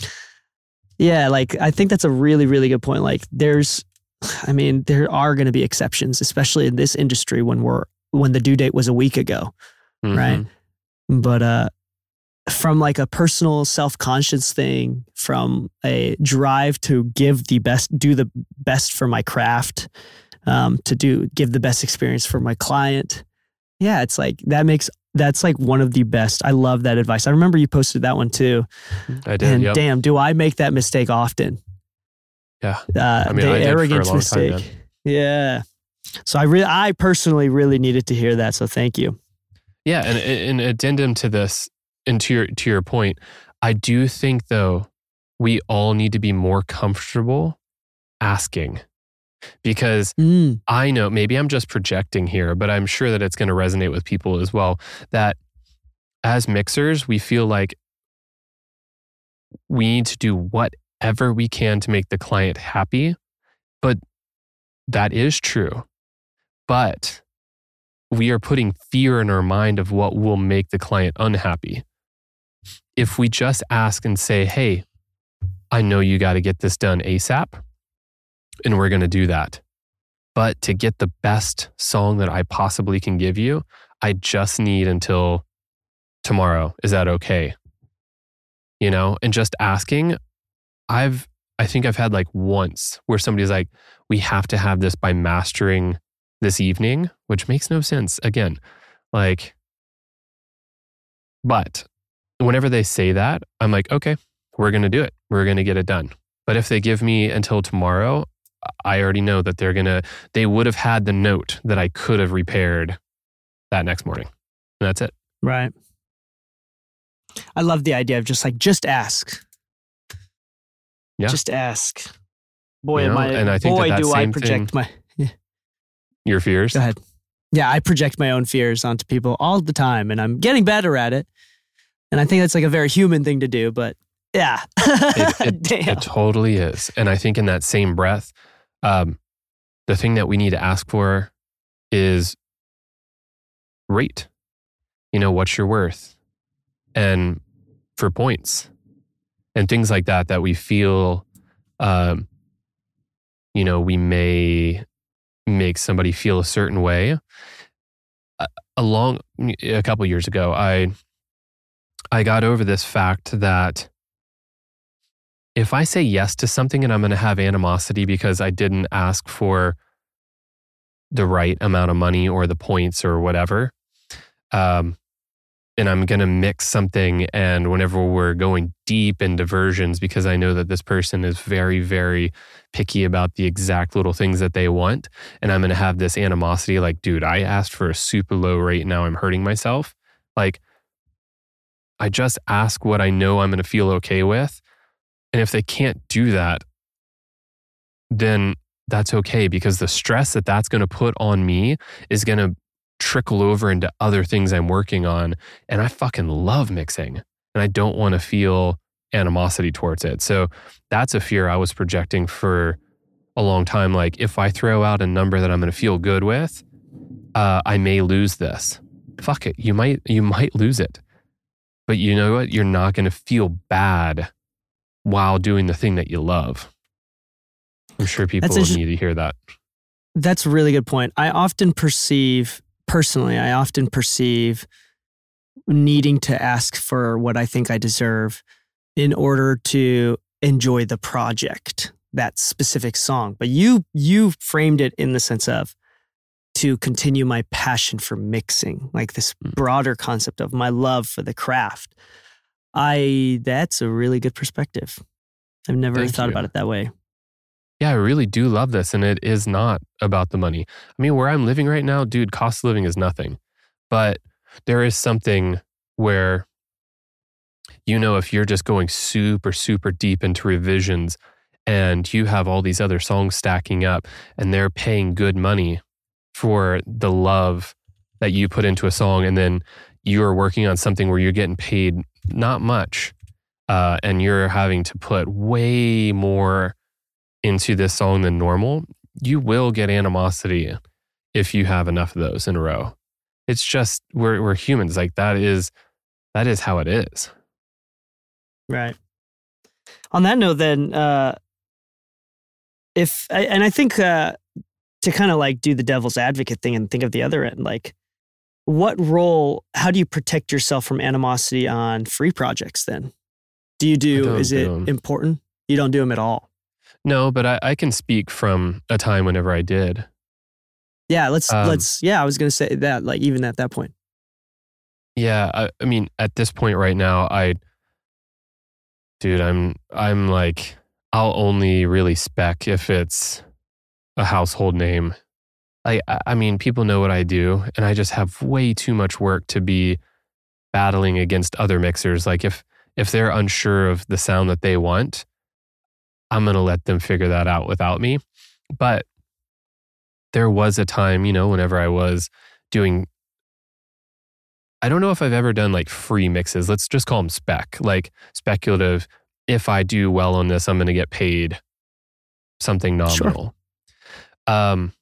yeah, like I think that's a really, really good point. Like there's, I mean, there are going to be exceptions, especially in this industry when we're, when the due date was a week ago, mm-hmm. right? But uh, from like a personal self-conscious thing, from a drive to give the best, do the best for my craft, um, to do, give the best experience for my client. Yeah, it's like, that makes, that's like one of the best. I love that advice. I remember you posted that one too. I did, And yep. damn, do I make that mistake often? Yeah. Uh, I mean, the I did arrogance for a long mistake. time, yeah. So I really, I personally really needed to hear that. So thank you. Yeah. And an addendum to this, and to your, to your point, I do think though, we all need to be more comfortable asking. Because mm. I know, maybe I'm just projecting here, but I'm sure that it's going to resonate with people as well, that as mixers, we feel like we need to do whatever we can to make the client happy. But that is true. But we are putting fear in our mind of what will make the client unhappy. If we just ask and say, hey, I know you got to get this done ASAP. And we're going to do that. But to get the best song that I possibly can give you, I just need until tomorrow. Is that okay? You know, and just asking, I've, I think I've had like once where somebody's like, we have to have this by mastering this evening, which makes no sense. Again, like, but whenever they say that, I'm like, okay, we're going to do it. We're going to get it done. But if they give me until tomorrow, I already know that they're going to, they would have had the note that I could have repaired that next morning. And that's it. Right. I love the idea of just like, just ask. Yeah. Just ask. Boy, you know, am I, and I think boy, that that do I same project thing, my... Yeah. Your fears? Go ahead. Yeah, I project my own fears onto people all the time, and I'm getting better at it. And I think that's like a very human thing to do, but yeah. it, it, Damn. It totally is. And I think in that same breath, um, the thing that we need to ask for is rate. You know, what's your worth? and for points and things like that, that we feel, um, you know, we may make somebody feel a certain way. Uh, along a couple years ago, I I got over this fact that if I say yes to something and I'm going to have animosity because I didn't ask for the right amount of money or the points or whatever, um, and I'm going to mix something, and whenever we're going deep into versions, because I know that this person is very, very picky about the exact little things that they want, and I'm going to have this animosity like, dude, I asked for a super low rate, now I'm hurting myself. Like, I just ask what I know I'm going to feel okay with. And if they can't do that, then that's okay, because the stress that that's going to put on me is going to trickle over into other things I'm working on. And I fucking love mixing, and I don't want to feel animosity towards it. So that's a fear I was projecting for a long time. Like, if I throw out a number that I'm going to feel good with, uh, I may lose this. Fuck it. You might, you might lose it. But you know what? You're not going to feel bad while doing the thing that you love. I'm sure people will need to hear that. That's a really good point. I often perceive, personally, I often perceive needing to ask for what I think I deserve in order to enjoy the project, that specific song. But you you framed it in the sense of to continue my passion for mixing, like this broader concept of my love for the craft. I that's a really good perspective. I've never Thank thought you. about it that way. Yeah, I really do love this, and it is not about the money. I mean, where I'm living right now, dude, cost of living is nothing. But there is something where, you know, if you're just going super, super deep into revisions and you have all these other songs stacking up and they're paying good money for the love that you put into a song, and then you're working on something where you're getting paid not much, uh, and you're having to put way more into this song than normal, you will get animosity if you have enough of those in a row. It's just, we're we're humans. Like, that is that is how it is. Right. On that note, then, uh, if and I think uh, to kind of like do the devil's advocate thing and think of the other end, like, what role? How do you protect yourself from animosity on free projects? Then, do you do? Is it do important? You don't do them at all. No, but I, I can speak from a time whenever I did. Yeah, let's um, let's. Yeah, I was gonna say that. Like, even at that point. Yeah, I, I mean, at this point right now, I, dude, I'm I'm like, I'll only really spec if it's a household name. I I mean, people know what I do, and I just have way too much work to be battling against other mixers. Like, if if they're unsure of the sound that they want, I'm going to let them figure that out without me. But there was a time, you know, whenever I was doing, I don't know if I've ever done like free mixes. Let's just call them spec, like speculative. If I do well on this, I'm going to get paid something nominal. Sure. Um,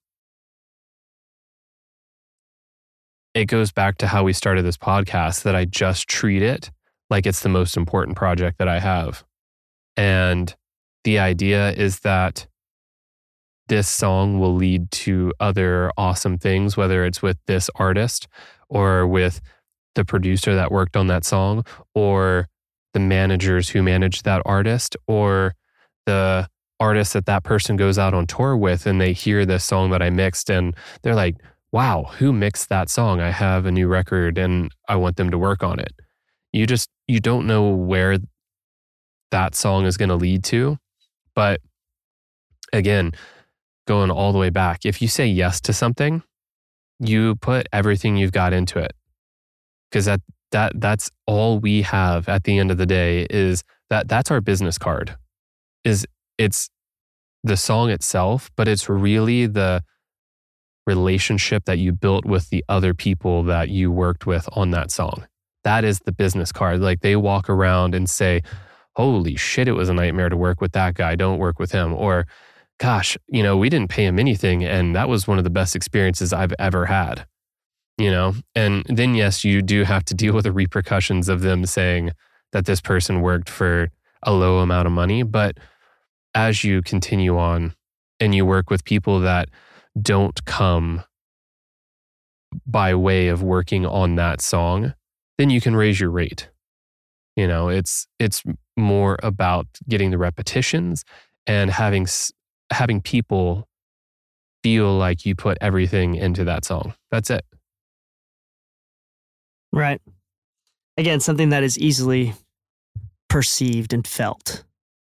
it goes back to how we started this podcast, that I just treat it like it's the most important project that I have. And the idea is that this song will lead to other awesome things, whether it's with this artist or with the producer that worked on that song, or the managers who managed that artist, or the artist that that person goes out on tour with, and they hear this song that I mixed and they're like, wow, who mixed that song? I have a new record and I want them to work on it. You just, you don't know where that song is going to lead to. But again, going all the way back, if you say yes to something, you put everything you've got into it. Because that that that's all we have at the end of the day, is that that's our business card. Is it's the song itself, but it's really the relationship that you built with the other people that you worked with on that song. That is the business card. Like, they walk around and say, holy shit, it was a nightmare to work with that guy. Don't work with him. Or, gosh, you know, we didn't pay him anything, and that was one of the best experiences I've ever had. you know? And then, yes, you do have to deal with the repercussions of them saying that this person worked for a low amount of money. But as you continue on and you work with people that don't come by way of working on that song, then you can raise your rate. You know, it's it's more about getting the repetitions and having having people feel like you put everything into that song. That's it. Right. Again, something that is easily perceived and felt.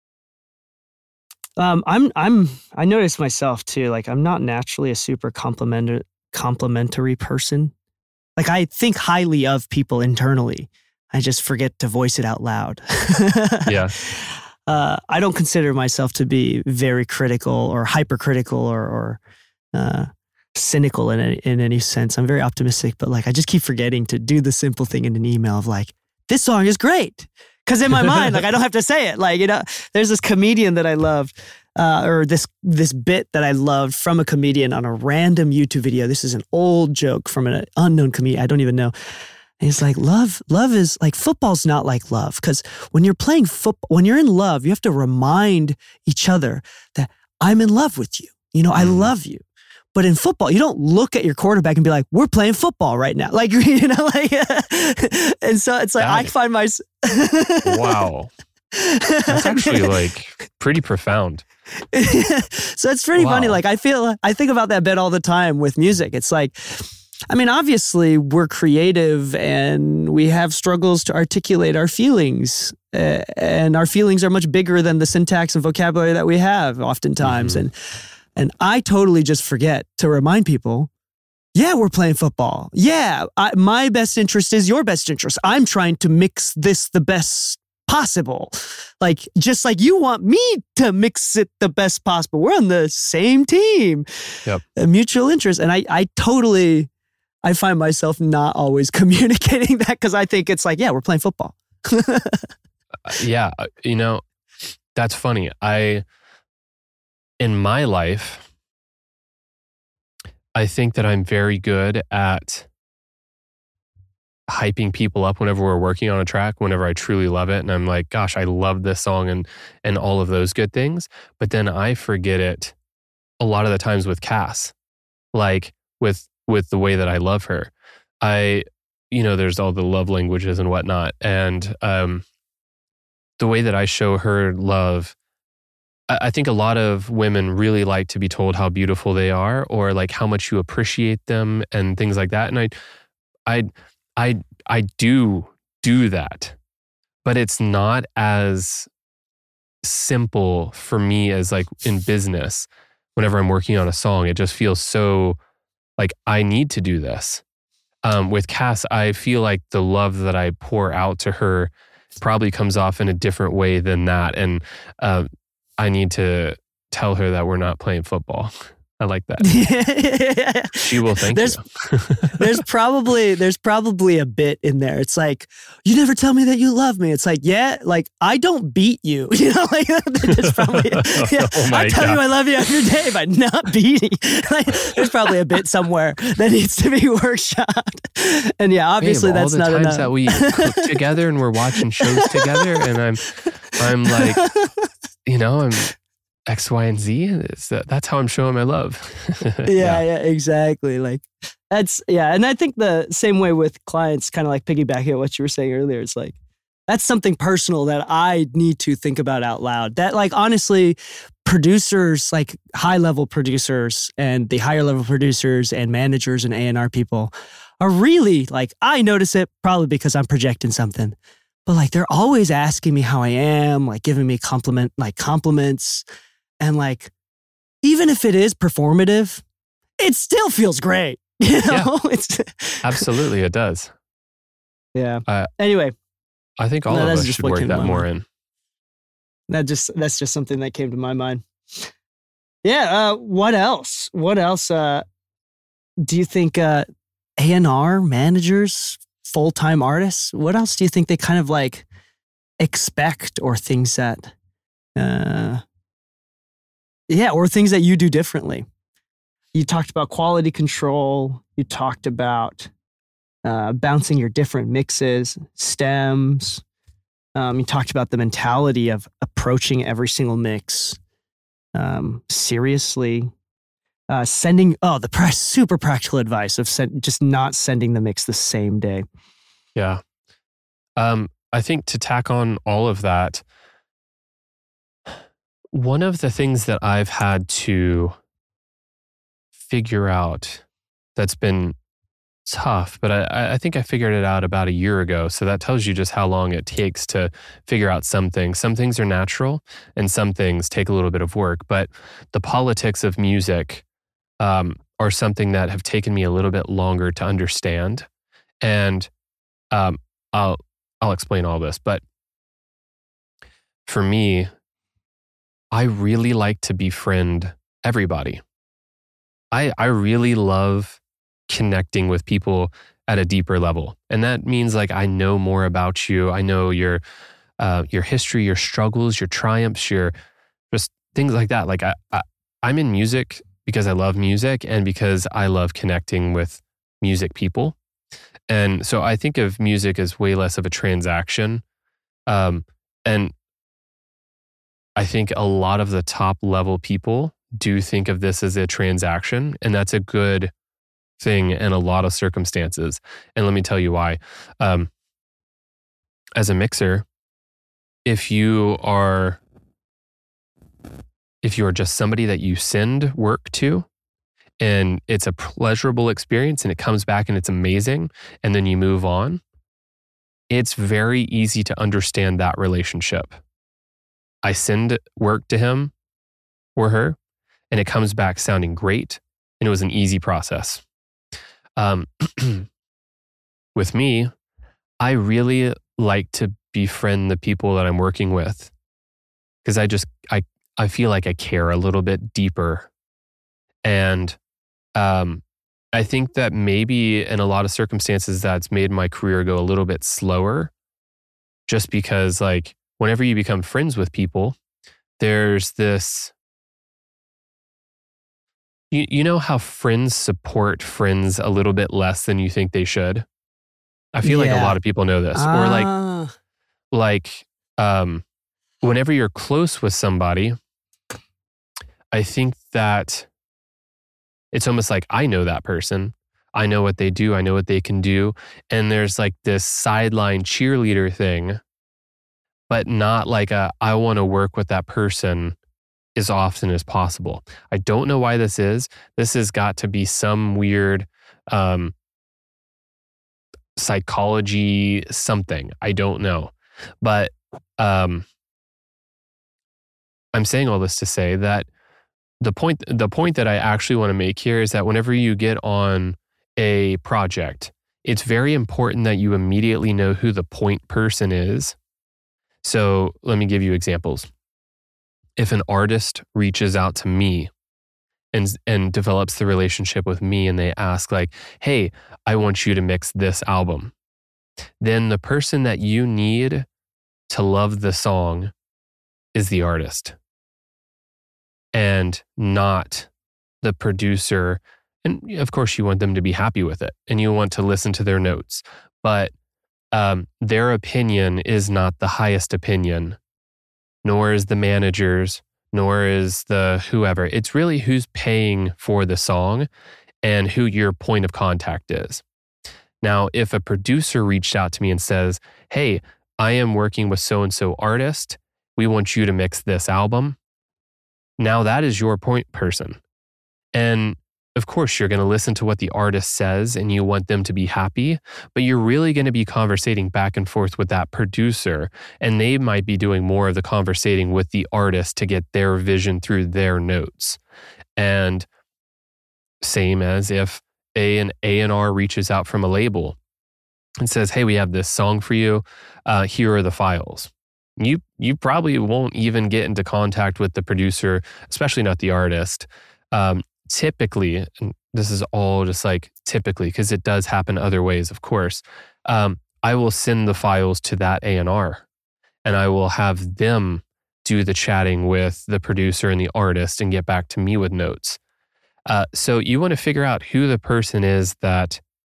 Um, I'm I'm I noticed myself too. Like, I'm not naturally a super complimentary complimentary person. Like, I think highly of people internally. I just forget to voice it out loud. Yeah. Uh, I don't consider myself to be very critical or hypercritical or, or uh, cynical in any, in any sense. I'm very optimistic, but like I just keep forgetting to do the simple thing in an email of like, this song is great. Because in my mind, like I don't have to say it. Like, you know, there's this comedian that I loved, uh, or this this bit that I loved from a comedian on a random YouTube video. This is an old joke from an unknown comedian. I don't even know. And he's like, love, love is like, football's not like love. Because when you're playing football, when you're in love, you have to remind each other that I'm in love with you. You know, I love you. But in football, you don't look at your quarterback and be like, we're playing football right now. Like, you know, like, and so it's like, Got I it. find myself. Wow. That's actually like pretty profound. So it's pretty Wow. funny. Like, I feel, I think about that bit all the time with music. It's like, I mean, obviously we're creative and we have struggles to articulate our feelings, uh, and our feelings are much bigger than the syntax and vocabulary that we have oftentimes. Mm-hmm. And, and I totally just forget to remind people, yeah, we're playing football. Yeah, I, my best interest is your best interest. I'm trying to mix this the best possible. Like, just like you want me to mix it the best possible. We're on the same team. Yep. A mutual interest. And I, I totally, I find myself not always communicating that because I think it's like, yeah, we're playing football. Yeah, you know, that's funny. I, in my life, I think that I'm very good at hyping people up whenever we're working on a track, whenever I truly love it. And I'm like, gosh, I love this song and and all of those good things. But then I forget it a lot of the times with Cass, like with with the way that I love her. I, you know, there's all the love languages and whatnot. And um, the way that I show her love, I, I think a lot of women really like to be told how beautiful they are or like how much you appreciate them and things like that. And I, I, I, I do do that, but it's not as simple for me as like in business. Whenever I'm working on a song, it just feels so like I need to do this. Um, with Cass, I feel like the love that I pour out to her probably comes off in a different way than that. And uh, I need to tell her that we're not playing football. I like that. She will thank there's, you. there's probably there's probably a bit in there. It's like, you never tell me that you love me. It's like, yeah, like I don't beat you. You know, like there's probably yeah, Oh my I tell God. you I love you every day by not beating. Like, there's probably a bit somewhere that needs to be workshopped. And yeah, obviously Babe, that's all the not times enough. that we cook together and we're watching shows together, and I'm I'm like, you know, I'm X, Y, and Z. It's, uh, that's how I'm showing my love. yeah, yeah, yeah, exactly. Like that's, yeah. And I think the same way with clients, kind of like piggybacking at what you were saying earlier, it's like, that's something personal that I need to think about out loud. That like, honestly, producers, like high level producers and the higher level producers and managers and A and R people are really like, I notice it probably because I'm projecting something, but like, they're always asking me how I am, like giving me compliment, like compliments. And like, even if it is performative, it still feels great. You know, Yeah. it's Absolutely, it does. yeah. Uh, Anyway, I think all No, of that's us just should what work came to that my more mind. in. that just that's just something that came to my mind. Yeah. Uh, what else? What else? Uh, do you think uh, A and R managers, full time artists? What else do you think they kind of like expect, or things that? Uh, Yeah, or things that you do differently. You talked about quality control. You talked about uh, bouncing your different mixes, stems. Um, you talked about the mentality of approaching every single mix um, seriously. Uh, sending, oh, the pra- super practical advice of send, just not sending the mix the same day. Yeah. Um, I think to tack on all of that, one of the things that I've had to figure out that's been tough, but I, I think I figured it out about a year ago. So that tells you just how long it takes to figure out some things. Some things are natural and some things take a little bit of work. But the politics of music um, are something that have taken me a little bit longer to understand. And um, I'll I'll explain all this. But for me, I really like to befriend everybody. I I really love connecting with people at a deeper level. And that means like I know more about you. I know your uh, your history, your struggles, your triumphs, your just things like that. Like I, I I'm in music because I love music and because I love connecting with music people. And so I think of music as way less of a transaction. Um, and I think a lot of the top level people do think of this as a transaction, and that's a good thing in a lot of circumstances. And let me tell you why. Um, as a mixer, if you are if you are just somebody that you send work to and it's a pleasurable experience and it comes back and it's amazing and then you move on, it's very easy to understand that relationship. I send work to him or her and it comes back sounding great and it was an easy process. Um, with me, I really like to befriend the people that I'm working with because I just, I, I feel like I care a little bit deeper. And um, I think that maybe in a lot of circumstances that's made my career go a little bit slower just because like whenever you become friends with people, there's this, you, you know how friends support friends a little bit less than you think they should? I feel yeah. like a lot of people know this. Uh. Or like, like um, whenever you're close with somebody, I think that it's almost like I know that person. I know what they do. I know what they can do. And there's like this sideline cheerleader thing, but not like a, I want to work with that person as often as possible. I don't know why this is. This has got to be some weird um, psychology something. I don't know. But um, I'm saying all this to say that the point, the point that I actually want to make here is that whenever you get on a project, it's very important that you immediately know who the point person is. So let me give you examples. If an artist reaches out to me and, and develops the relationship with me and they ask like, hey, I want you to mix this album, then the person that you need to love the song is the artist and not the producer. And of course, you want them to be happy with it and you want to listen to their notes. But um, their opinion is not the highest opinion, nor is the manager's, nor is the whoever. It's really who's paying for the song and who your point of contact is. Now, if a producer reached out to me and says, hey, I am working with so-and-so artist, we want you to mix this album. Now that is your point person. And of course, you're going to listen to what the artist says and you want them to be happy, but you're really going to be conversating back and forth with that producer. And they might be doing more of the conversating with the artist to get their vision through their notes. And same as if a, an A and R reaches out from a label and says, hey, we have this song for you. Uh, here are the files. You, you probably won't even get into contact with the producer, especially not the artist. Um, Typically, and this is all just like typically, because it does happen other ways, of course, um, I will send the files to that A and R and I will have them do the chatting with the producer and the artist and get back to me with notes. Uh, so you want to figure out who the person is that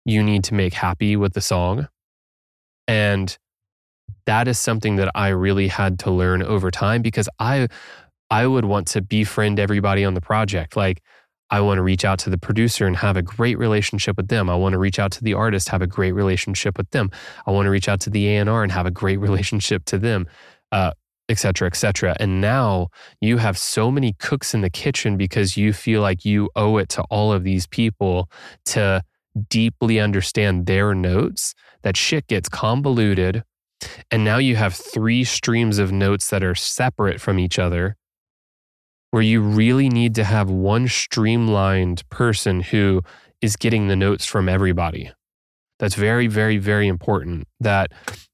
you need to make happy with the song. And that is something that I really had to learn over time, because I I would want to befriend everybody on the project. Like, I want to reach out to the producer and have a great relationship with them. I want to reach out to the artist, have a great relationship with them. I want to reach out to the A and R and have a great relationship to them, uh, et cetera, et cetera. And now you have so many cooks in the kitchen because you feel like you owe it to all of these people to deeply understand their notes, that shit gets convoluted. And now you have three streams of notes that are separate from each other, where you really need to have one streamlined person who is getting the notes from everybody. That's very, very, very important. That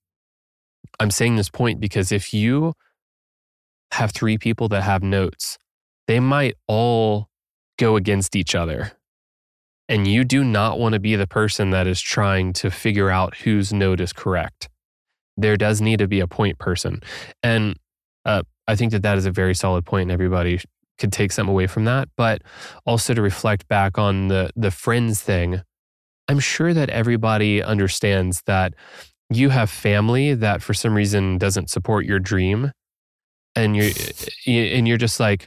I'm saying this point because if you have three people that have notes, they might all go against each other. And you do not want to be the person that is trying to figure out whose note is correct. There does need to be a point person. And uh, I think that that is a very solid point, and everybody could take something away from that. But also to reflect back on the the friends thing, I'm sure that everybody understands that you have family that for some reason doesn't support your dream, and you're and you're just like,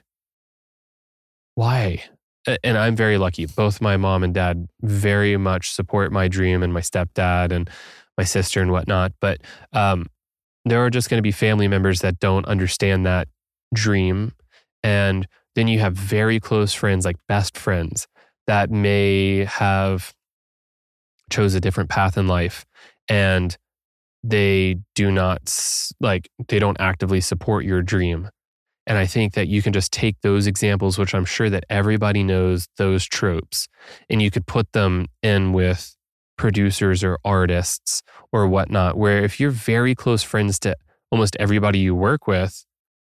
why? And I'm very lucky. Both my mom and dad very much support my dream, and my stepdad and my sister and whatnot. But um, there are just going to be family members that don't understand that dream. And then you have very close friends, like best friends, that may have chose a different path in life, and they do not, like, they don't actively support your dream. And I think that you can just take those examples, which I'm sure that everybody knows those tropes, and you could put them in with producers or artists or whatnot, where if you're very close friends to almost everybody you work with,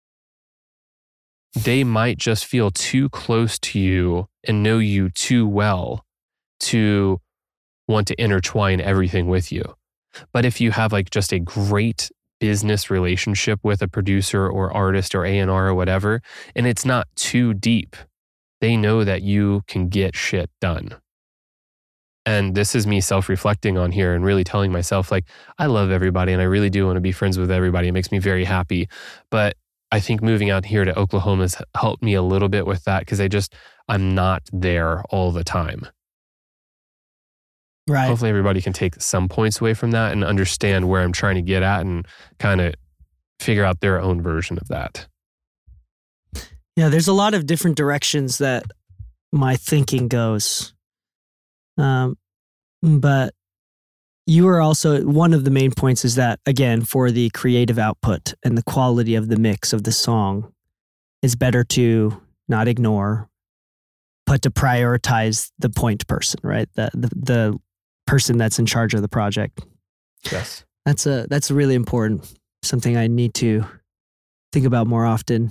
they might just feel too close to you and know you too well to want to intertwine everything with you. But if you have like just a great business relationship with a producer or artist or A and R or whatever, and it's not too deep, they know that you can get shit done. And this is me self-reflecting on here and really telling myself, like, I love everybody and I really do want to be friends with everybody. It makes me very happy. But I think moving out here to Oklahoma has helped me a little bit with that, because I just, I'm not there all the time. Right. Hopefully everybody can take some points away from that and understand where I'm trying to get at and kind of figure out their own version of that. Yeah, there's a lot of different directions that my thinking goes. Um, but you are also, one of the main points is that, again, for the creative output and the quality of the mix of the song, it's better to not ignore, but to prioritize the point person, right? The, the, the person that's in charge of the project. Yes. That's a, that's really important. Something I need to think about more often.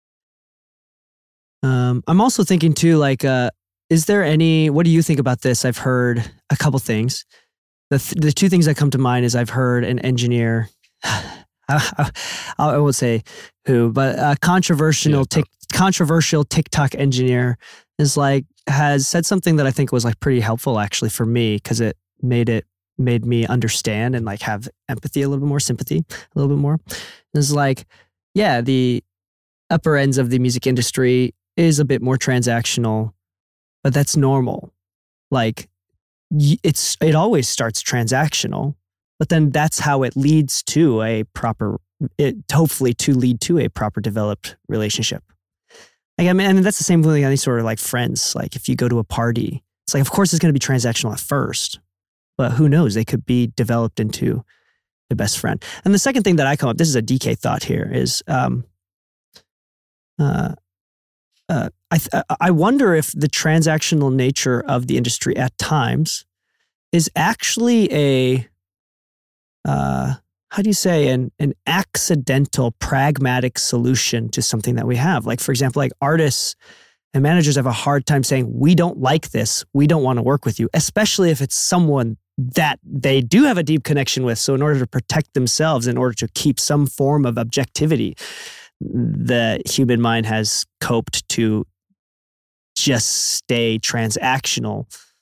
Um, I'm also thinking too, like, uh, is there any, what do you think about this? I've heard a couple things. The th- the two things that come to mind is I've heard an engineer, I, I won't say who, but a controversial, yeah. tic, controversial TikTok engineer is like, has said something that I think was like pretty helpful actually for me, because it made it, made me understand and like have empathy, a little bit more sympathy, a little bit more. It's like, yeah, the upper ends of the music industry is a bit more transactional, but that's normal. Like, it's it always starts transactional, but then that's how it leads to a proper, it hopefully to lead to a proper developed relationship. Like, I mean, and that's the same thing with any sort of like friends. Like if you go to a party, it's like, of course it's going to be transactional at first, but who knows? They could be developed into the best friend. And the second thing that I come up, this is a D K thought here, is um, uh, Uh, I th- I wonder if the transactional nature of the industry at times is actually a, uh, how do you say, an an accidental, pragmatic solution to something that we have. Like, for example, like artists and managers have a hard time saying, we don't like this, we don't want to work with you, especially if it's someone that they do have a deep connection with. So in order to protect themselves, in order to keep some form of objectivity, the human mind has coped to just stay transactional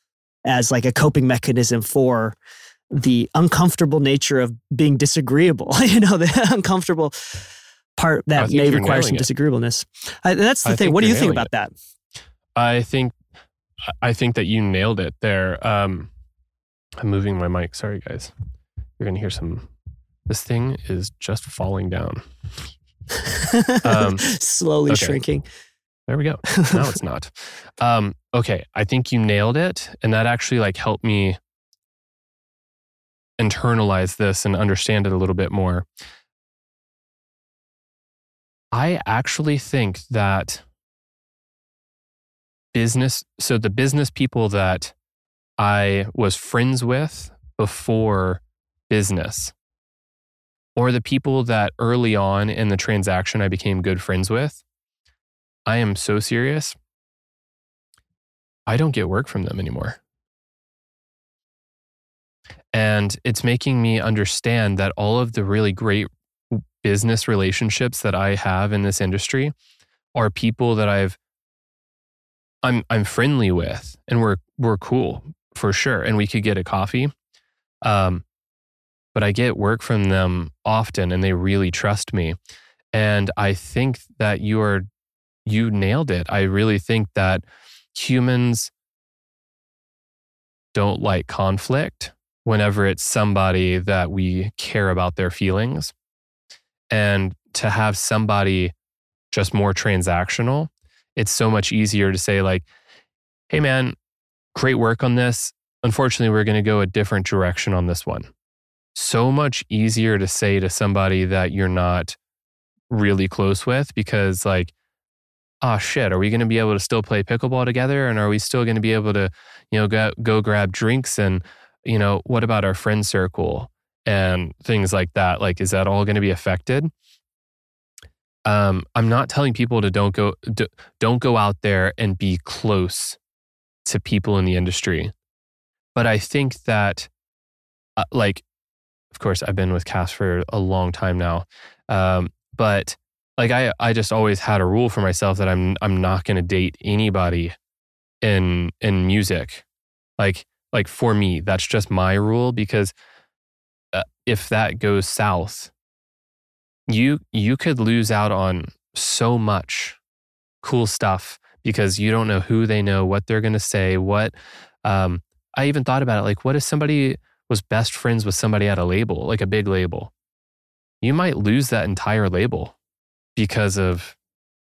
as like a coping mechanism for the uncomfortable nature of being disagreeable, you know, the uncomfortable part that may require some disagreeableness. I, that's the I thing. What do you think about it. that? I think, I think that you nailed it there. Um, I'm moving my mic. Sorry, guys. You're going to hear some, this thing is just falling down. um, Slowly okay. shrinking. There we go. No, it's not. Um, okay. I think you nailed it. And that actually like helped me internalize this and understand it a little bit more. I actually think that business, so the business people that I was friends with before business, or the people that early on in the transaction I became good friends with, I am so serious. I don't get work from them anymore. And it's making me understand that all of the really great business relationships that I have in this industry are people that I've I'm I'm friendly with, and we're we're cool for sure, and we could get a coffee. Um, but I get work from them often, and they really trust me. And I think that you are you nailed it. I really think that humans don't like conflict whenever it's somebody that we care about their feelings. And to have somebody just more transactional, it's so much easier to say like, hey man, great work on this. Unfortunately, we're going to go a different direction on this one. So much easier to say to somebody that you're not really close with, because like, oh shit, are we going to be able to still play pickleball together? And are we still going to be able to, you know, go, go grab drinks? And, you know, what about our friend circle and things like that? Like, is that all going to be affected? Um, I'm not telling people to don't go, do, don't go out there and be close to people in the industry. But I think that, uh, like, of course, I've been with Cass for a long time now. Um, but like, I, I just always had a rule for myself that I'm, I'm not going to date anybody in, in music. Like, like for me, that's just my rule, because uh, if that goes south, you, you could lose out on so much cool stuff because you don't know who they know, what they're going to say, what, um, I even thought about it. Like, what if somebody was best friends with somebody at a label, like a big label? You might lose that entire label because of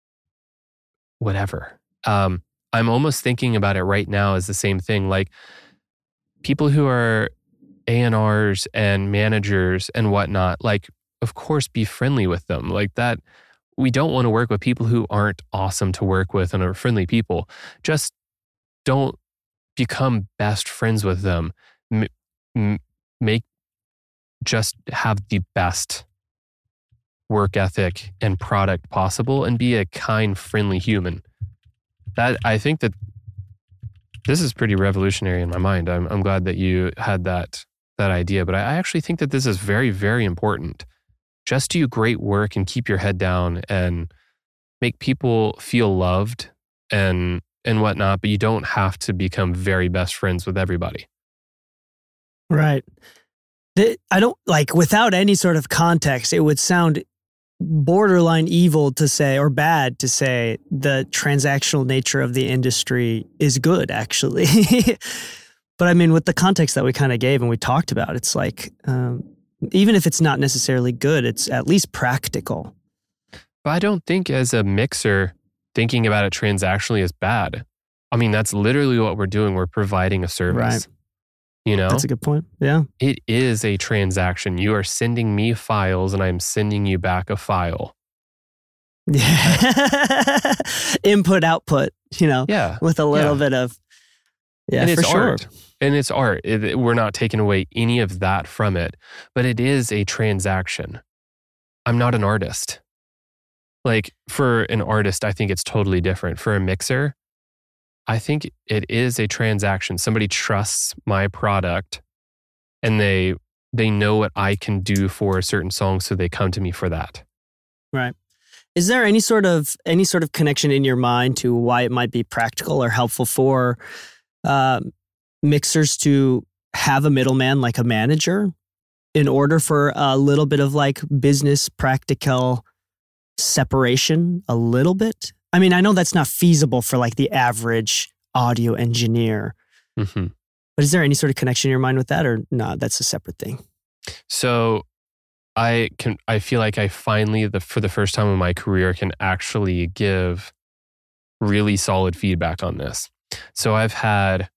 whatever. Um, I'm almost thinking about it right now as the same thing. Like, people who are A and Rs and managers and whatnot, like, of course, be friendly with them. Like that, we don't want to work with people who aren't awesome to work with and are friendly people. Just don't become best friends with them. M- m- make, just have the best work ethic and product possible, and be a kind, friendly human. That, I think that this is pretty revolutionary in my mind. I'm, I'm glad that you had that, that idea, but I, I actually think that this is very, very important. Just do great work and keep your head down and make people feel loved and, and whatnot, but you don't have to become very best friends with everybody. Right. I don't, like, without any sort of context, it would sound borderline evil to say, or bad to say, the transactional nature of the industry is good, actually. But I mean, with the context that we kind of gave and we talked about, it's like, um, even if it's not necessarily good, it's at least practical. But I don't think as a mixer, thinking about it transactionally is bad. I mean, that's literally what we're doing. We're providing a service. Right. You know? That's a good point. Yeah. It is a transaction. You are sending me files and I'm sending you back a file. Yeah. Input, output, you know? Yeah. With a little yeah. bit of, yeah, and for it's sure. Art. And it's art. It, we're not taking away any of that from it, but it is a transaction. I'm not an artist. Like, for an artist, I think it's totally different. For a mixer, I think it is a transaction. Somebody trusts my product and they they know what I can do for a certain song, so they come to me for that. Right. Is there any sort of any sort of connection in your mind to why it might be practical or helpful for um, mixers to have a middleman like a manager in order for a little bit of like business practical separation a little bit? I mean, I know that's not feasible for like the average audio engineer, Mm-hmm. but is there any sort of connection in your mind with that, or no, that's a separate thing? So I can, I feel like I finally, the for the first time in my career, can actually give really solid feedback on this. So I've had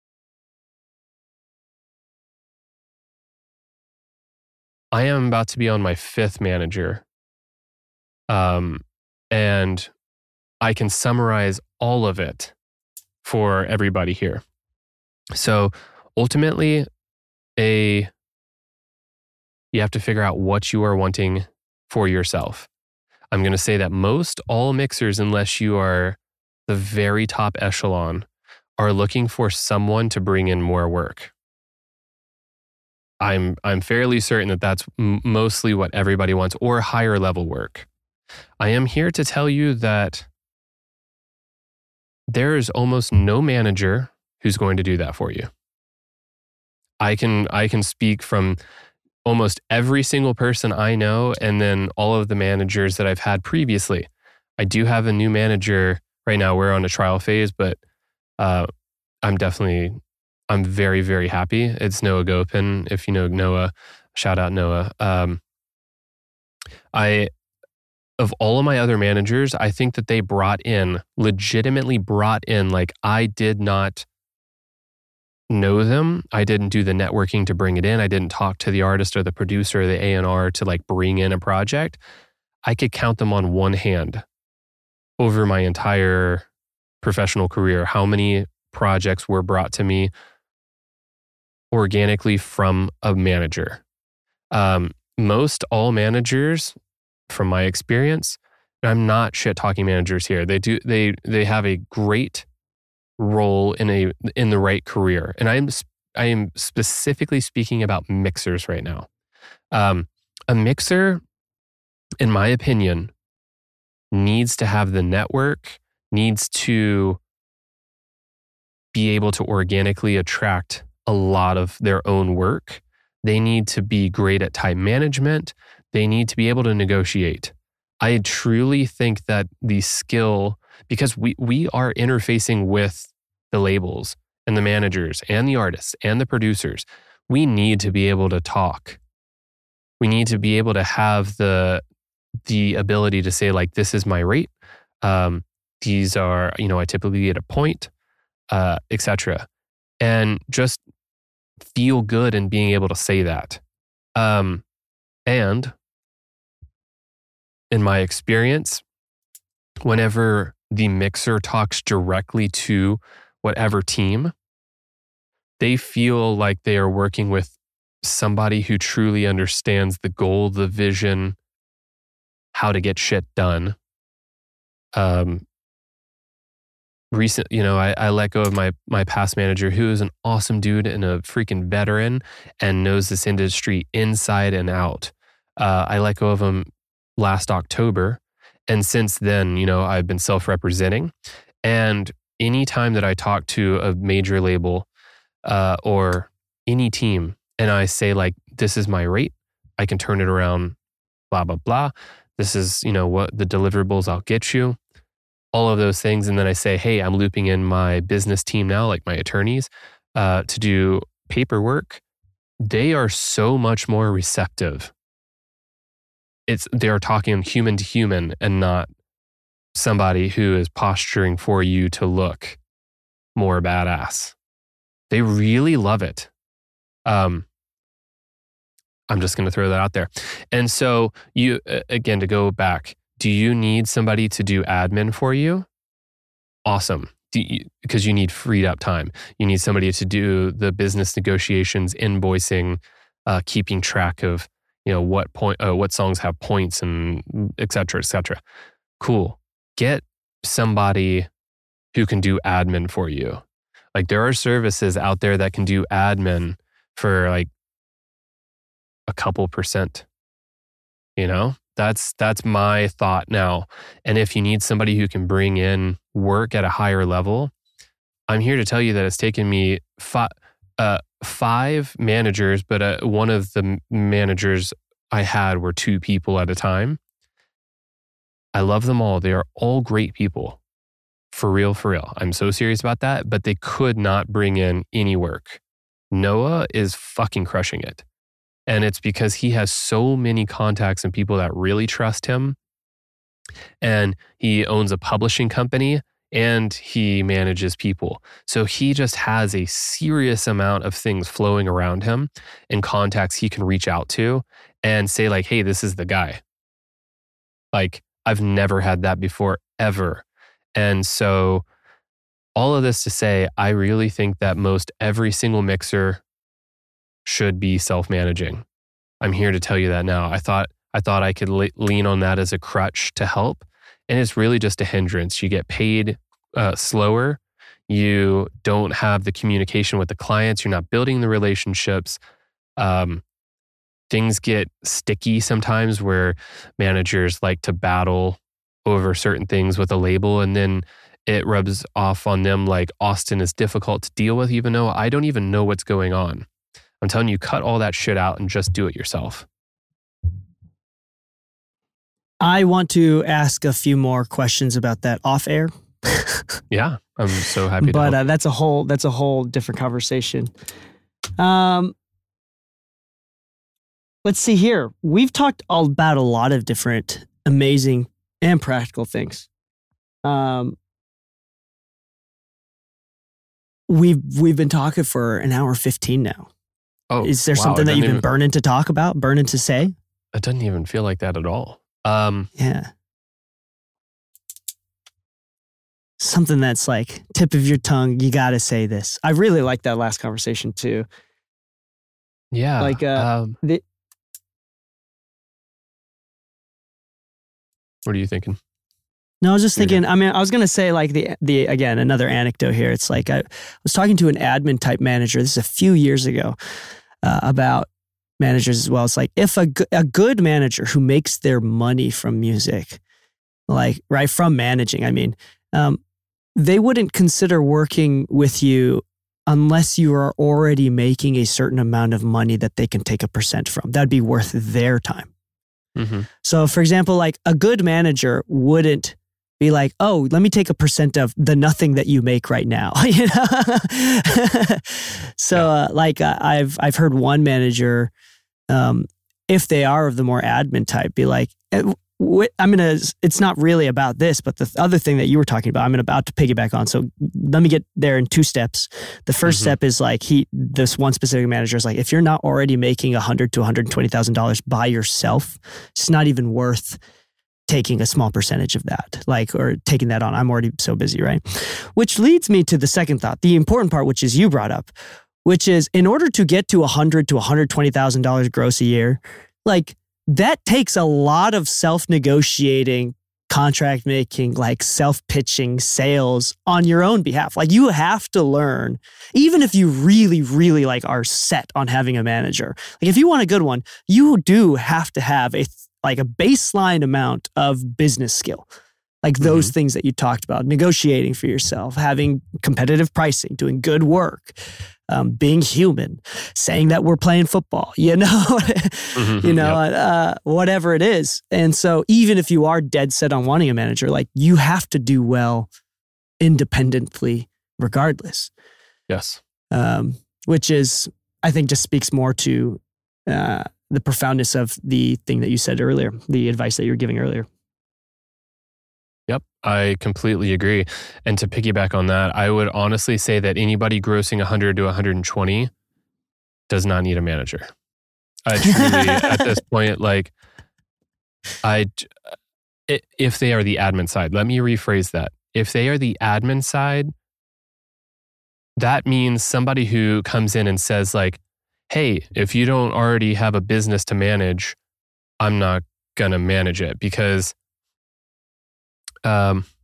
I am about to be on my fifth manager. Um, and I can summarize all of it for everybody here. So ultimately, a you have to figure out what you are wanting for yourself. I'm going to say that most all mixers, unless you are the very top echelon, are looking for someone to bring in more work. I'm I'm fairly certain that that's m- mostly what everybody wants, or higher level work. I am here to tell you that there is almost no manager who's going to do that for you. I can I can speak from almost every single person I know, and then all of the managers that I've had previously. I do have a new manager right now. We're on a trial phase, but uh, I'm definitely, I'm very, very happy. It's Noah Gopin. If you know Noah, shout out Noah. Um, I, of all of my other managers, I think that they brought in, legitimately brought in, like I did not know them. I didn't do the networking to bring it in. I didn't talk to the artist or the producer or the A and R to like bring in a project. I could count them on one hand over my entire professional career, how many projects were brought to me organically from a manager. Um, most all managers, from my experience, and I'm not shit talking managers here. They do they they have a great role in a in the right career, and I'm I am specifically speaking about mixers right now. Um, a mixer, in my opinion, needs to have the network, needs to be able to organically attract a lot of their own work. They need to be great at time management. They need to be able to negotiate. I truly think that the skill, because we we are interfacing with the labels and the managers and the artists and the producers, we need to be able to talk. We need to be able to have the the ability to say, like, this is my rate. Um, these are, you know, I typically get a point, uh, et cetera. And just feel good in being able to say that. Um, and in my experience, whenever the mixer talks directly to whatever team, they feel like they are working with somebody who truly understands the goal, the vision, how to get shit done. Um, recent, you know, I, I let go of my my past manager, who is an awesome dude and a freaking veteran and knows this industry inside and out. Uh, I let go of him last October, and since then, you know, I've been self-representing. And anytime that I talk to a major label uh, or any team, and I say, like, this is my rate, I can turn it around, blah blah blah. This is, you know, what the deliverables I'll get you, all of those things. And then I say, hey, I'm looping in my business team now, like my attorneys, uh, to do paperwork. They are so much more receptive. It's they are talking human to human and not somebody who is posturing for you to look more badass. They really love it. Um, I'm just going to throw that out there. And so you, again, to go back, do you need somebody to do admin for you? Awesome. You, because you need freed up time. You need somebody to do the business negotiations, invoicing, uh, keeping track of, you know, what point, uh, what songs have points, and et cetera, et cetera. Cool. Get somebody who can do admin for you. Like, there are services out there that can do admin for like a couple percent. You know, that's that's my thought now. And if you need somebody who can bring in work at a higher level, I'm here to tell you that it's taken me fi- uh, five managers, but uh, one of the managers I had were two people at a time. I love them all. They are all great people. For real, for real. I'm so serious about that, but they could not bring in any work. Noah is fucking crushing it. And it's because he has so many contacts and people that really trust him. And he owns a publishing company and he manages people. So he just has a serious amount of things flowing around him and contacts he can reach out to and say like, hey, this is the guy. Like, I've never had that before, ever. And so all of this to say, I really think that most every single mixer should be self-managing. I'm here to tell you that now. I thought I thought I could le- lean on that as a crutch to help. And it's really just a hindrance. You get paid uh, slower. You don't have the communication with the clients. You're not building the relationships. Um, things get sticky sometimes where managers like to battle over certain things with a label, and then it rubs off on them like Austin is difficult to deal with, even though I don't even know what's going on. I'm telling you, cut all that shit out and just do it yourself. I want to ask a few more questions about that off air. Yeah, I'm so happy to But help. uh, that's a whole that's a whole different conversation. Um, let's see here. We've talked all about a lot of different amazing and practical things. Um, we've we've been talking for an hour fifteen now. Oh, Is there wow, something it that doesn't you've been even- burning to talk about, burning to say? It doesn't even feel like that at all. Um, Yeah. Something that's like tip of your tongue. You got to say this. I really like that last conversation too. yeah. Like, uh, um, the, what are you thinking? No, I was just You're thinking, I mean, I was going to say like the, the, again, another anecdote here. It's like, I was talking to an admin type manager. This is a few years ago uh, about managers as well. It's like, if a, go- a good manager who makes their money from music, like, right, from managing, I mean, um, they wouldn't consider working with you unless you are already making a certain amount of money that they can take a percent from. That'd be worth their time. Mm-hmm. So, So for example, like a good manager wouldn't be like, oh, let me take a percent of the nothing that you make right now. You know? So uh, like uh, I've I've heard one manager, um, if they are of the more admin type, be like, eh, wh- I'm gonna. It's not really about this, but the other thing that you were talking about, I'm about to piggyback on. So let me get there in two steps. The first Mhm. step is like he. This one specific manager is like, if you're not already making a hundred to one hundred twenty thousand dollars by yourself, it's not even worth taking a small percentage of that, like, or taking that on. I'm already so busy, right? Which leads me to the second thought, the important part, which is you brought up, which is in order to get to a hundred to one hundred twenty thousand dollars gross a year, like that takes a lot of self-negotiating, contract making, like self-pitching sales on your own behalf. Like you have to learn, even if you really, really like are set on having a manager. Like if you want a good one, you do have to have a like a baseline amount of business skill. Like those Mhm. things that you talked about, negotiating for yourself, having competitive pricing, doing good work, um, being human, saying that we're playing football, you know, Mhm. you know, Yep. uh, whatever it is. And so even if you are dead set on wanting a manager, like you have to do well independently regardless, Yes. um, which is, I think just speaks more to uh, the profoundness of the thing that you said earlier, the advice that you were giving earlier. Yep, I completely agree. And to piggyback on that, I would honestly say that anybody grossing one hundred to one hundred twenty does not need a manager. I truly, at this point, like, I, i- if they are the admin side, let me rephrase that. If they are the admin side, that means somebody who comes in and says like, hey, if you don't already have a business to manage, I'm not going to manage it because um,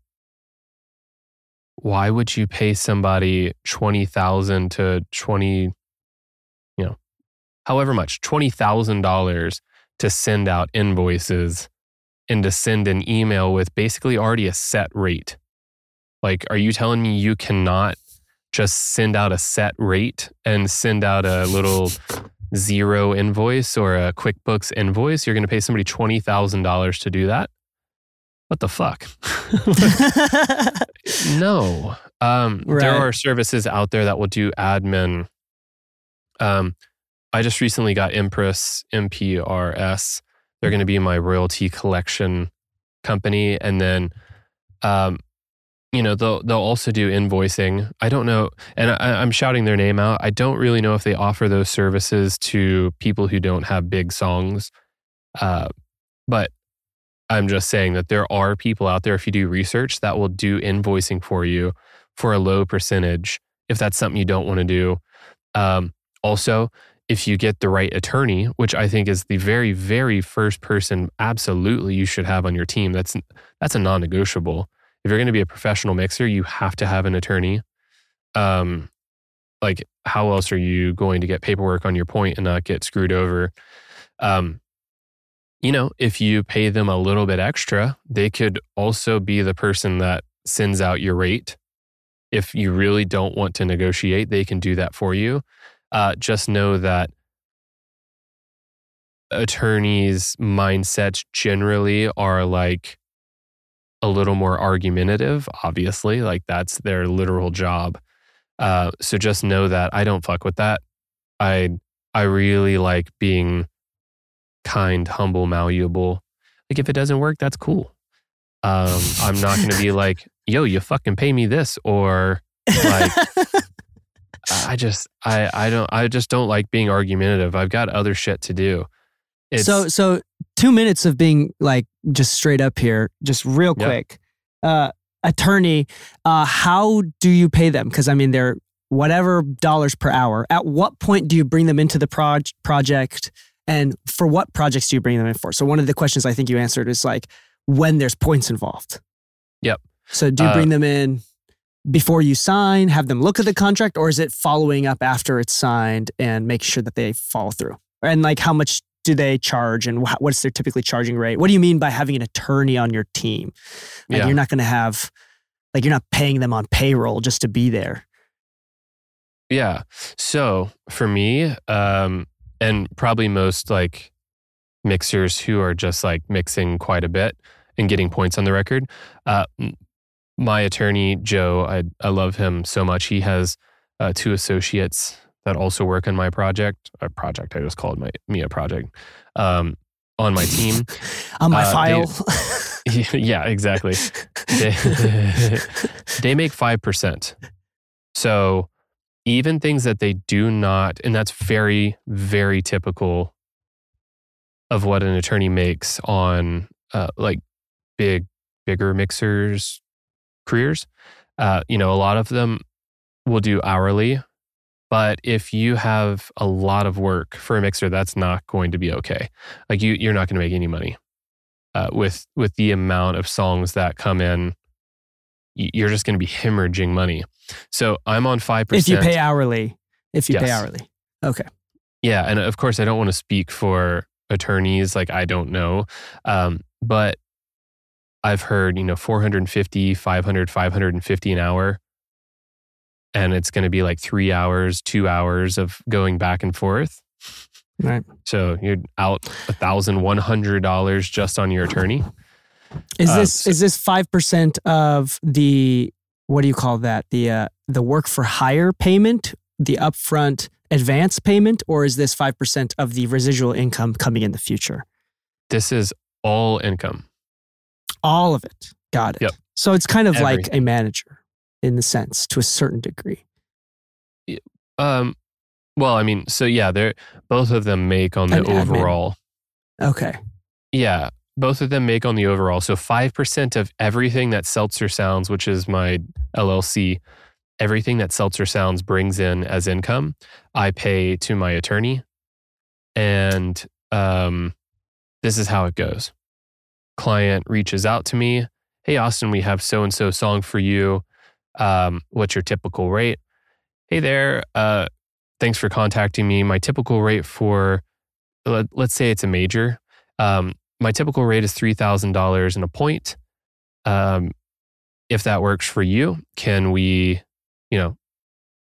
why would you pay somebody twenty thousand to twenty, you know, however much, twenty thousand dollars to send out invoices and to send an email with basically already a set rate? Like, are you telling me you cannot just send out a set rate and send out a little Xero invoice or a QuickBooks invoice. You're going to pay somebody twenty thousand dollars to do that? What the fuck? No. Um, Right. There are services out there that will do admin. Um, I just recently got Impress, M P R S. They're going to be my royalty collection company. And then, um, you know, they'll, they'll also do invoicing. I don't know. And I, I'm shouting their name out. I don't really know if they offer those services to people who don't have big songs. Uh, but I'm just saying that there are people out there, if you do research, that will do invoicing for you for a low percentage, if that's something you don't want to do. Um, also, if you get the right attorney, which I think is the very, very first person absolutely you should have on your team, that's that's a non-negotiable. If you're going to be a professional mixer, you have to have an attorney. Um, like, how else are you going to get paperwork on your point and not get screwed over? Um, you know, if you pay them a little bit extra, they could also be the person that sends out your rate. If you really don't want to negotiate, they can do that for you. Uh, just know that attorneys' mindsets generally are like a little more argumentative, obviously. Like, that's their literal job. Uh, so just know that I don't fuck with that. I I really like being kind, humble, malleable. Like, if it doesn't work, that's cool. Um, I'm not going to be like, yo, you fucking pay me this, or like, I just, I, I don't, I just don't like being argumentative. I've got other shit to do. It's, so, so two minutes of being like just straight up here, just real Yeah. quick. Uh, attorney, uh, how do you pay them? Because I mean, they're whatever dollars per hour. At what point do you bring them into the proj- project? And for what projects do you bring them in for? So one of the questions I think you answered is like when there's points involved. Yep. So do you Uh, bring them in before you sign, have them look at the contract, or is it following up after it's signed and make sure that they follow through? And like, how much do they charge, and wh- what's their typically charging rate? What do you mean by having an attorney on your team? Like, Yeah. you're not going to have, like, you're not paying them on payroll just to be there. Yeah. So for me, um, and probably most like mixers who are just like mixing quite a bit and getting points on the record, uh, m- my attorney, Joe, I, I love him so much. He has uh, two associates that also work on my project. A project, I just called my me a project. Um, on my team. On my Uh, file. Yeah, exactly. They, they make five percent. So even things that they do not, and that's very, very typical of what an attorney makes on uh, like big, bigger mixers' careers. Uh, you know, a lot of them will do hourly, but if you have a lot of work for a mixer, that's not going to be okay. Like, you, you're not going to make any money uh, with with the amount of songs that come in. y- You're just going to be hemorrhaging money. So I'm on five percent. If you pay hourly. If you pay Yes. hourly. Okay. Yeah, and of course, I don't want to speak for attorneys. Like, I don't know, um, but I've heard, you know, four hundred fifty, five hundred, five hundred fifty an hour, and it's going to be like three hours, two hours of going back and forth. Right. So you're out one thousand one hundred dollars just on your attorney. Is Uh, this so- is this five percent of the, what do you call that? The uh, the work for hire payment, the upfront advance payment, or is this five percent of the residual income coming in the future? This is all income. All of it. Got it. Yep. So it's kind of like Everything. a manager in the sense, to a certain degree. Um, well, I mean, so yeah, they're both of them make on the An admin. overall. Okay. Yeah, both of them make on the overall. So five percent of everything that Seltzer Sounds, which is my L L C, everything that Seltzer Sounds brings in as income, I pay to my attorney. And um, this is how it goes. Client reaches out to me. Hey, Austin, we have so-and-so song for you. Um, what's your typical rate? Hey there, uh, thanks for contacting me. My typical rate for, let, let's say it's a major. Um, my typical rate is three thousand dollars and a point. Um, if that works for you, can we, you know,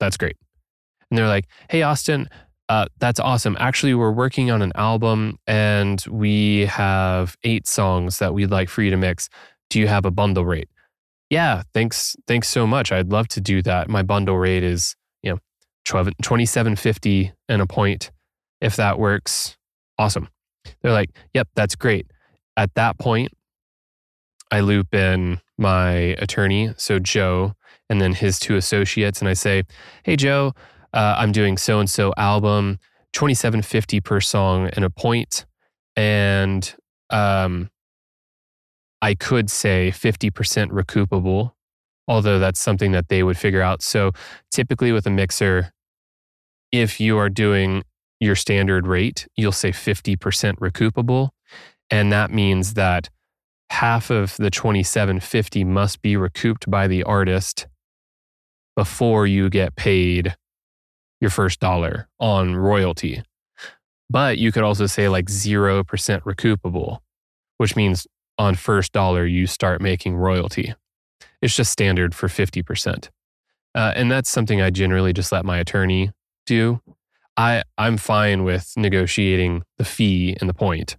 that's great. And they're like, hey, Austin, uh, that's awesome. Actually, we're working on an album and we have eight songs that we'd like for you to mix. Do you have a bundle rate? Yeah, thanks. Thanks so much. I'd love to do that. My bundle rate is, you know, twenty-seven fifty and a point. If that works, awesome. They're like, yep, that's great. At that point, I loop in my attorney, so Joe, and then his two associates, and I say, hey, Joe, uh, I'm doing so-and-so album, twenty-seven fifty per song and a point, and um, I could say fifty percent recoupable, although that's something that they would figure out. So typically with a mixer, if you are doing your standard rate, you'll say fifty percent recoupable, and that means that half of the twenty-seven fifty must be recouped by the artist before you get paid your first dollar on royalty. But you could also say like zero percent recoupable, which means on first dollar you start making royalty. It's just standard for fifty percent. Uh, and that's something I generally just let my attorney do. I, I'm fine with negotiating the fee and the point.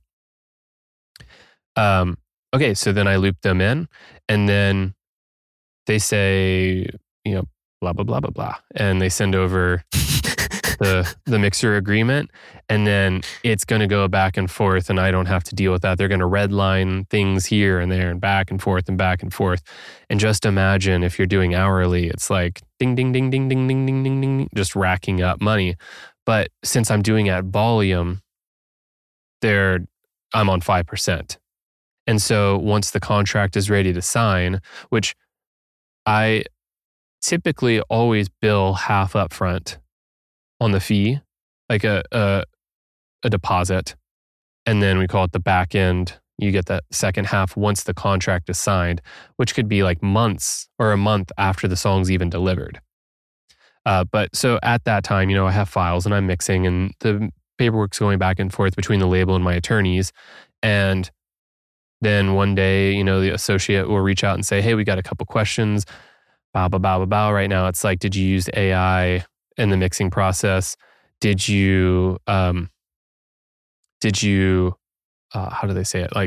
Um, okay, so then I loop them in, and then they say, you know, blah, blah, blah, blah, blah. And they send over the the mixer agreement, and then it's going to go back and forth, and I don't have to deal with that. They're going to redline things here and there and back and forth and back and forth. And just imagine if you're doing hourly, it's like ding, ding, ding, ding, ding, ding, ding, ding, ding, just racking up money. But since I'm doing at volume, there I'm on five percent. And so once the contract is ready to sign, which I typically always bill half up front on the fee, like a, a a deposit, and then we call it the back end. You get that second half once the contract is signed, which could be like months or a month after the song's even delivered. Uh, but so at that time, you know, I have files and I'm mixing, and the paperwork's going back and forth between the label and my attorneys. And then one day, you know, the associate will reach out and say, hey, we got a couple questions. Bow, bow, bow, bow, bow. Right now, it's like, did you use A I in the mixing process? Did you, um, did you, uh, how do they say it? Like,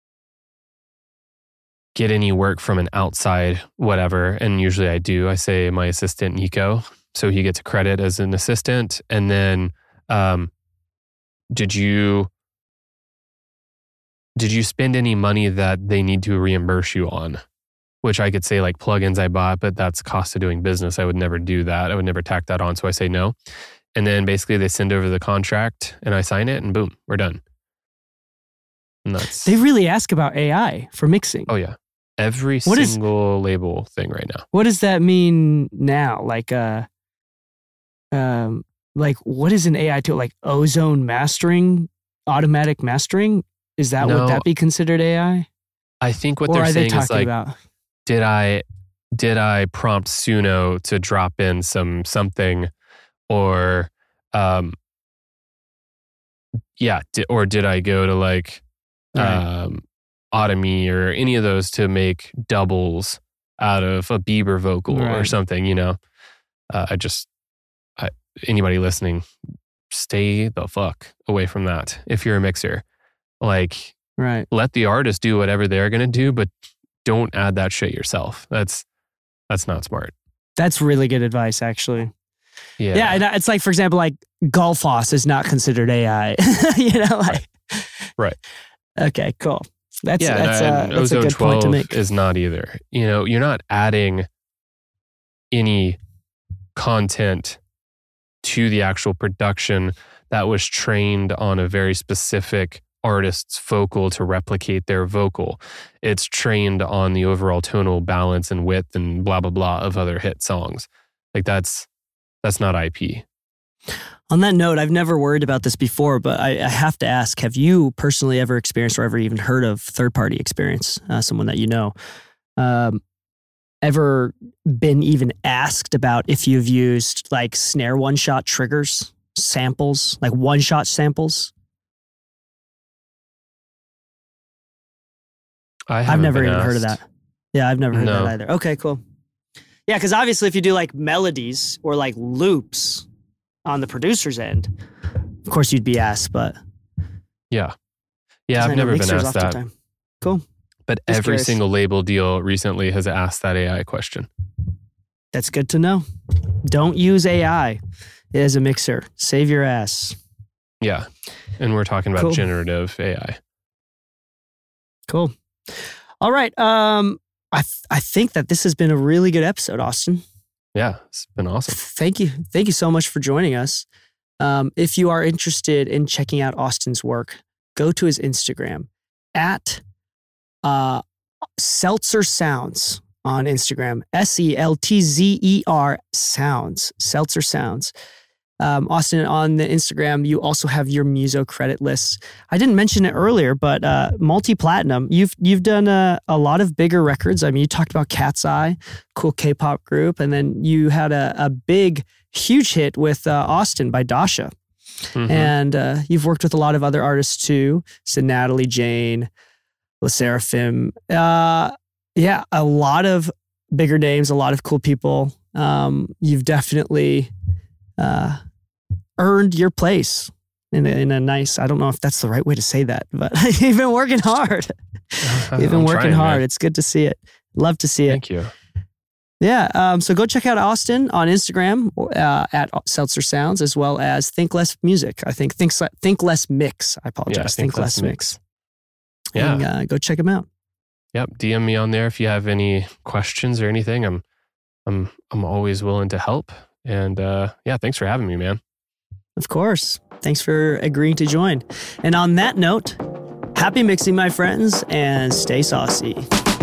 get any work from an outside whatever? And usually I do. I say my assistant, Nico. So he gets a credit as an assistant. And then, um, did you, did you spend any money that they need to reimburse you on? Which I could say like plugins I bought, but that's cost of doing business. I would never do that. I would never tack that on. So I say no. And then basically they send over the contract and I sign it, and boom, we're done. And that's, they really ask about A I for mixing. Oh yeah. Every what single is, label thing right now. What does that mean now? Like, uh, um, like what is an A I tool? Like ozone mastering, automatic mastering? Is that, no, would that be considered A I? I think what or they're are saying they is like, about? did I, did I prompt Suno to drop in some something, or, um, yeah, di- or did I go to like, right. um, Automy or any of those to make doubles out of a Bieber vocal right. or something, you know? Uh, I just, I, anybody listening, stay the fuck away from that. If you're a mixer, like, right. let the artist do whatever they're going to do, but don't add that shit yourself. That's, that's not smart. That's really good advice, actually. Yeah. Yeah. And it's like, for example, like Gullfoss is not considered A I, you know, like, right. right. Okay, cool. That's, yeah, that's, and, uh, that's a good point to make. Is not either. You know, you're not adding any content to the actual production that was trained on a very specific artist's vocal to replicate their vocal. It's trained on the overall tonal balance and width and blah, blah, blah of other hit songs. Like that's, that's not I P. On that note, I've never worried about this before, but I, I have to ask, have you personally ever experienced or ever even heard of third-party experience, uh, someone that you know, um, ever been even asked about if you've used like snare one-shot triggers, samples, like one-shot samples? I I've never even asked. heard of that. Yeah, I've never heard no. that either. Okay, cool. Yeah, because obviously if you do like melodies or like loops on the producer's end, of course you'd be asked, but... Yeah. Yeah, I've never been asked that. Time. Cool. But Just every curious. single label deal recently has asked that A I question. That's good to know. Don't use A I as a mixer. Save your ass. Yeah. And we're talking about Cool. generative A I. Cool. All right. Um, I th- I think that this has been a really good episode, Austin. Yeah, it's been awesome. Thank you. Thank you so much for joining us. Um, if you are interested in checking out Austin's work, go to his Instagram at uh, Seltzer Sounds on Instagram. S E L T Z E R Sounds. Seltzer Sounds. Um, Austin, on the Instagram, you also have your Muso credit lists. I didn't mention it earlier, but uh, multi-platinum. You've you've done a, a lot of bigger records. I mean, you talked about Cat's Eye, cool K-pop group, and then you had a, a big, huge hit with uh, Austin by Dasha. Mm-hmm. And uh, you've worked with a lot of other artists too. So Natalie Jane, La Seraphim. Uh, yeah, a lot of bigger names, a lot of cool people. Um, you've definitely uh, earned your place in a, in a nice, I don't know if that's the right way to say that, but you've been working hard. You've been I'm working trying, hard. man. It's good to see it. Love to see it. Thank you. Yeah. Um, so go check out Austin on Instagram uh, at Seltzer Sounds, as well as Think Less Music. I think Think, Think Less Mix. I apologize. Yeah, Think, Think Less, Less Mix. Mix. Yeah. And, uh, go check him out. Yep. D M me on there if you have any questions or anything. I'm, I'm, I'm always willing to help. And uh, yeah, thanks for having me, man. Of course. Thanks for agreeing to join. And on that note, happy mixing, my friends, and stay saucy.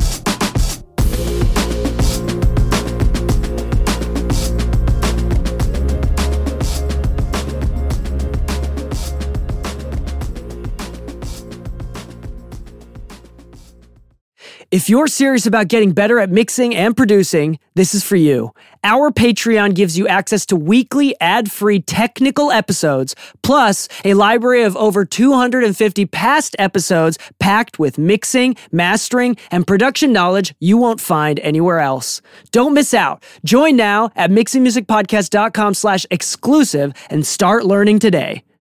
If you're serious about getting better at mixing and producing, this is for you. Our Patreon gives you access to weekly ad-free technical episodes, plus a library of over two hundred fifty past episodes packed with mixing, mastering, and production knowledge you won't find anywhere else. Don't miss out. Join now at mixing music podcast dot com slash exclusive and start learning today.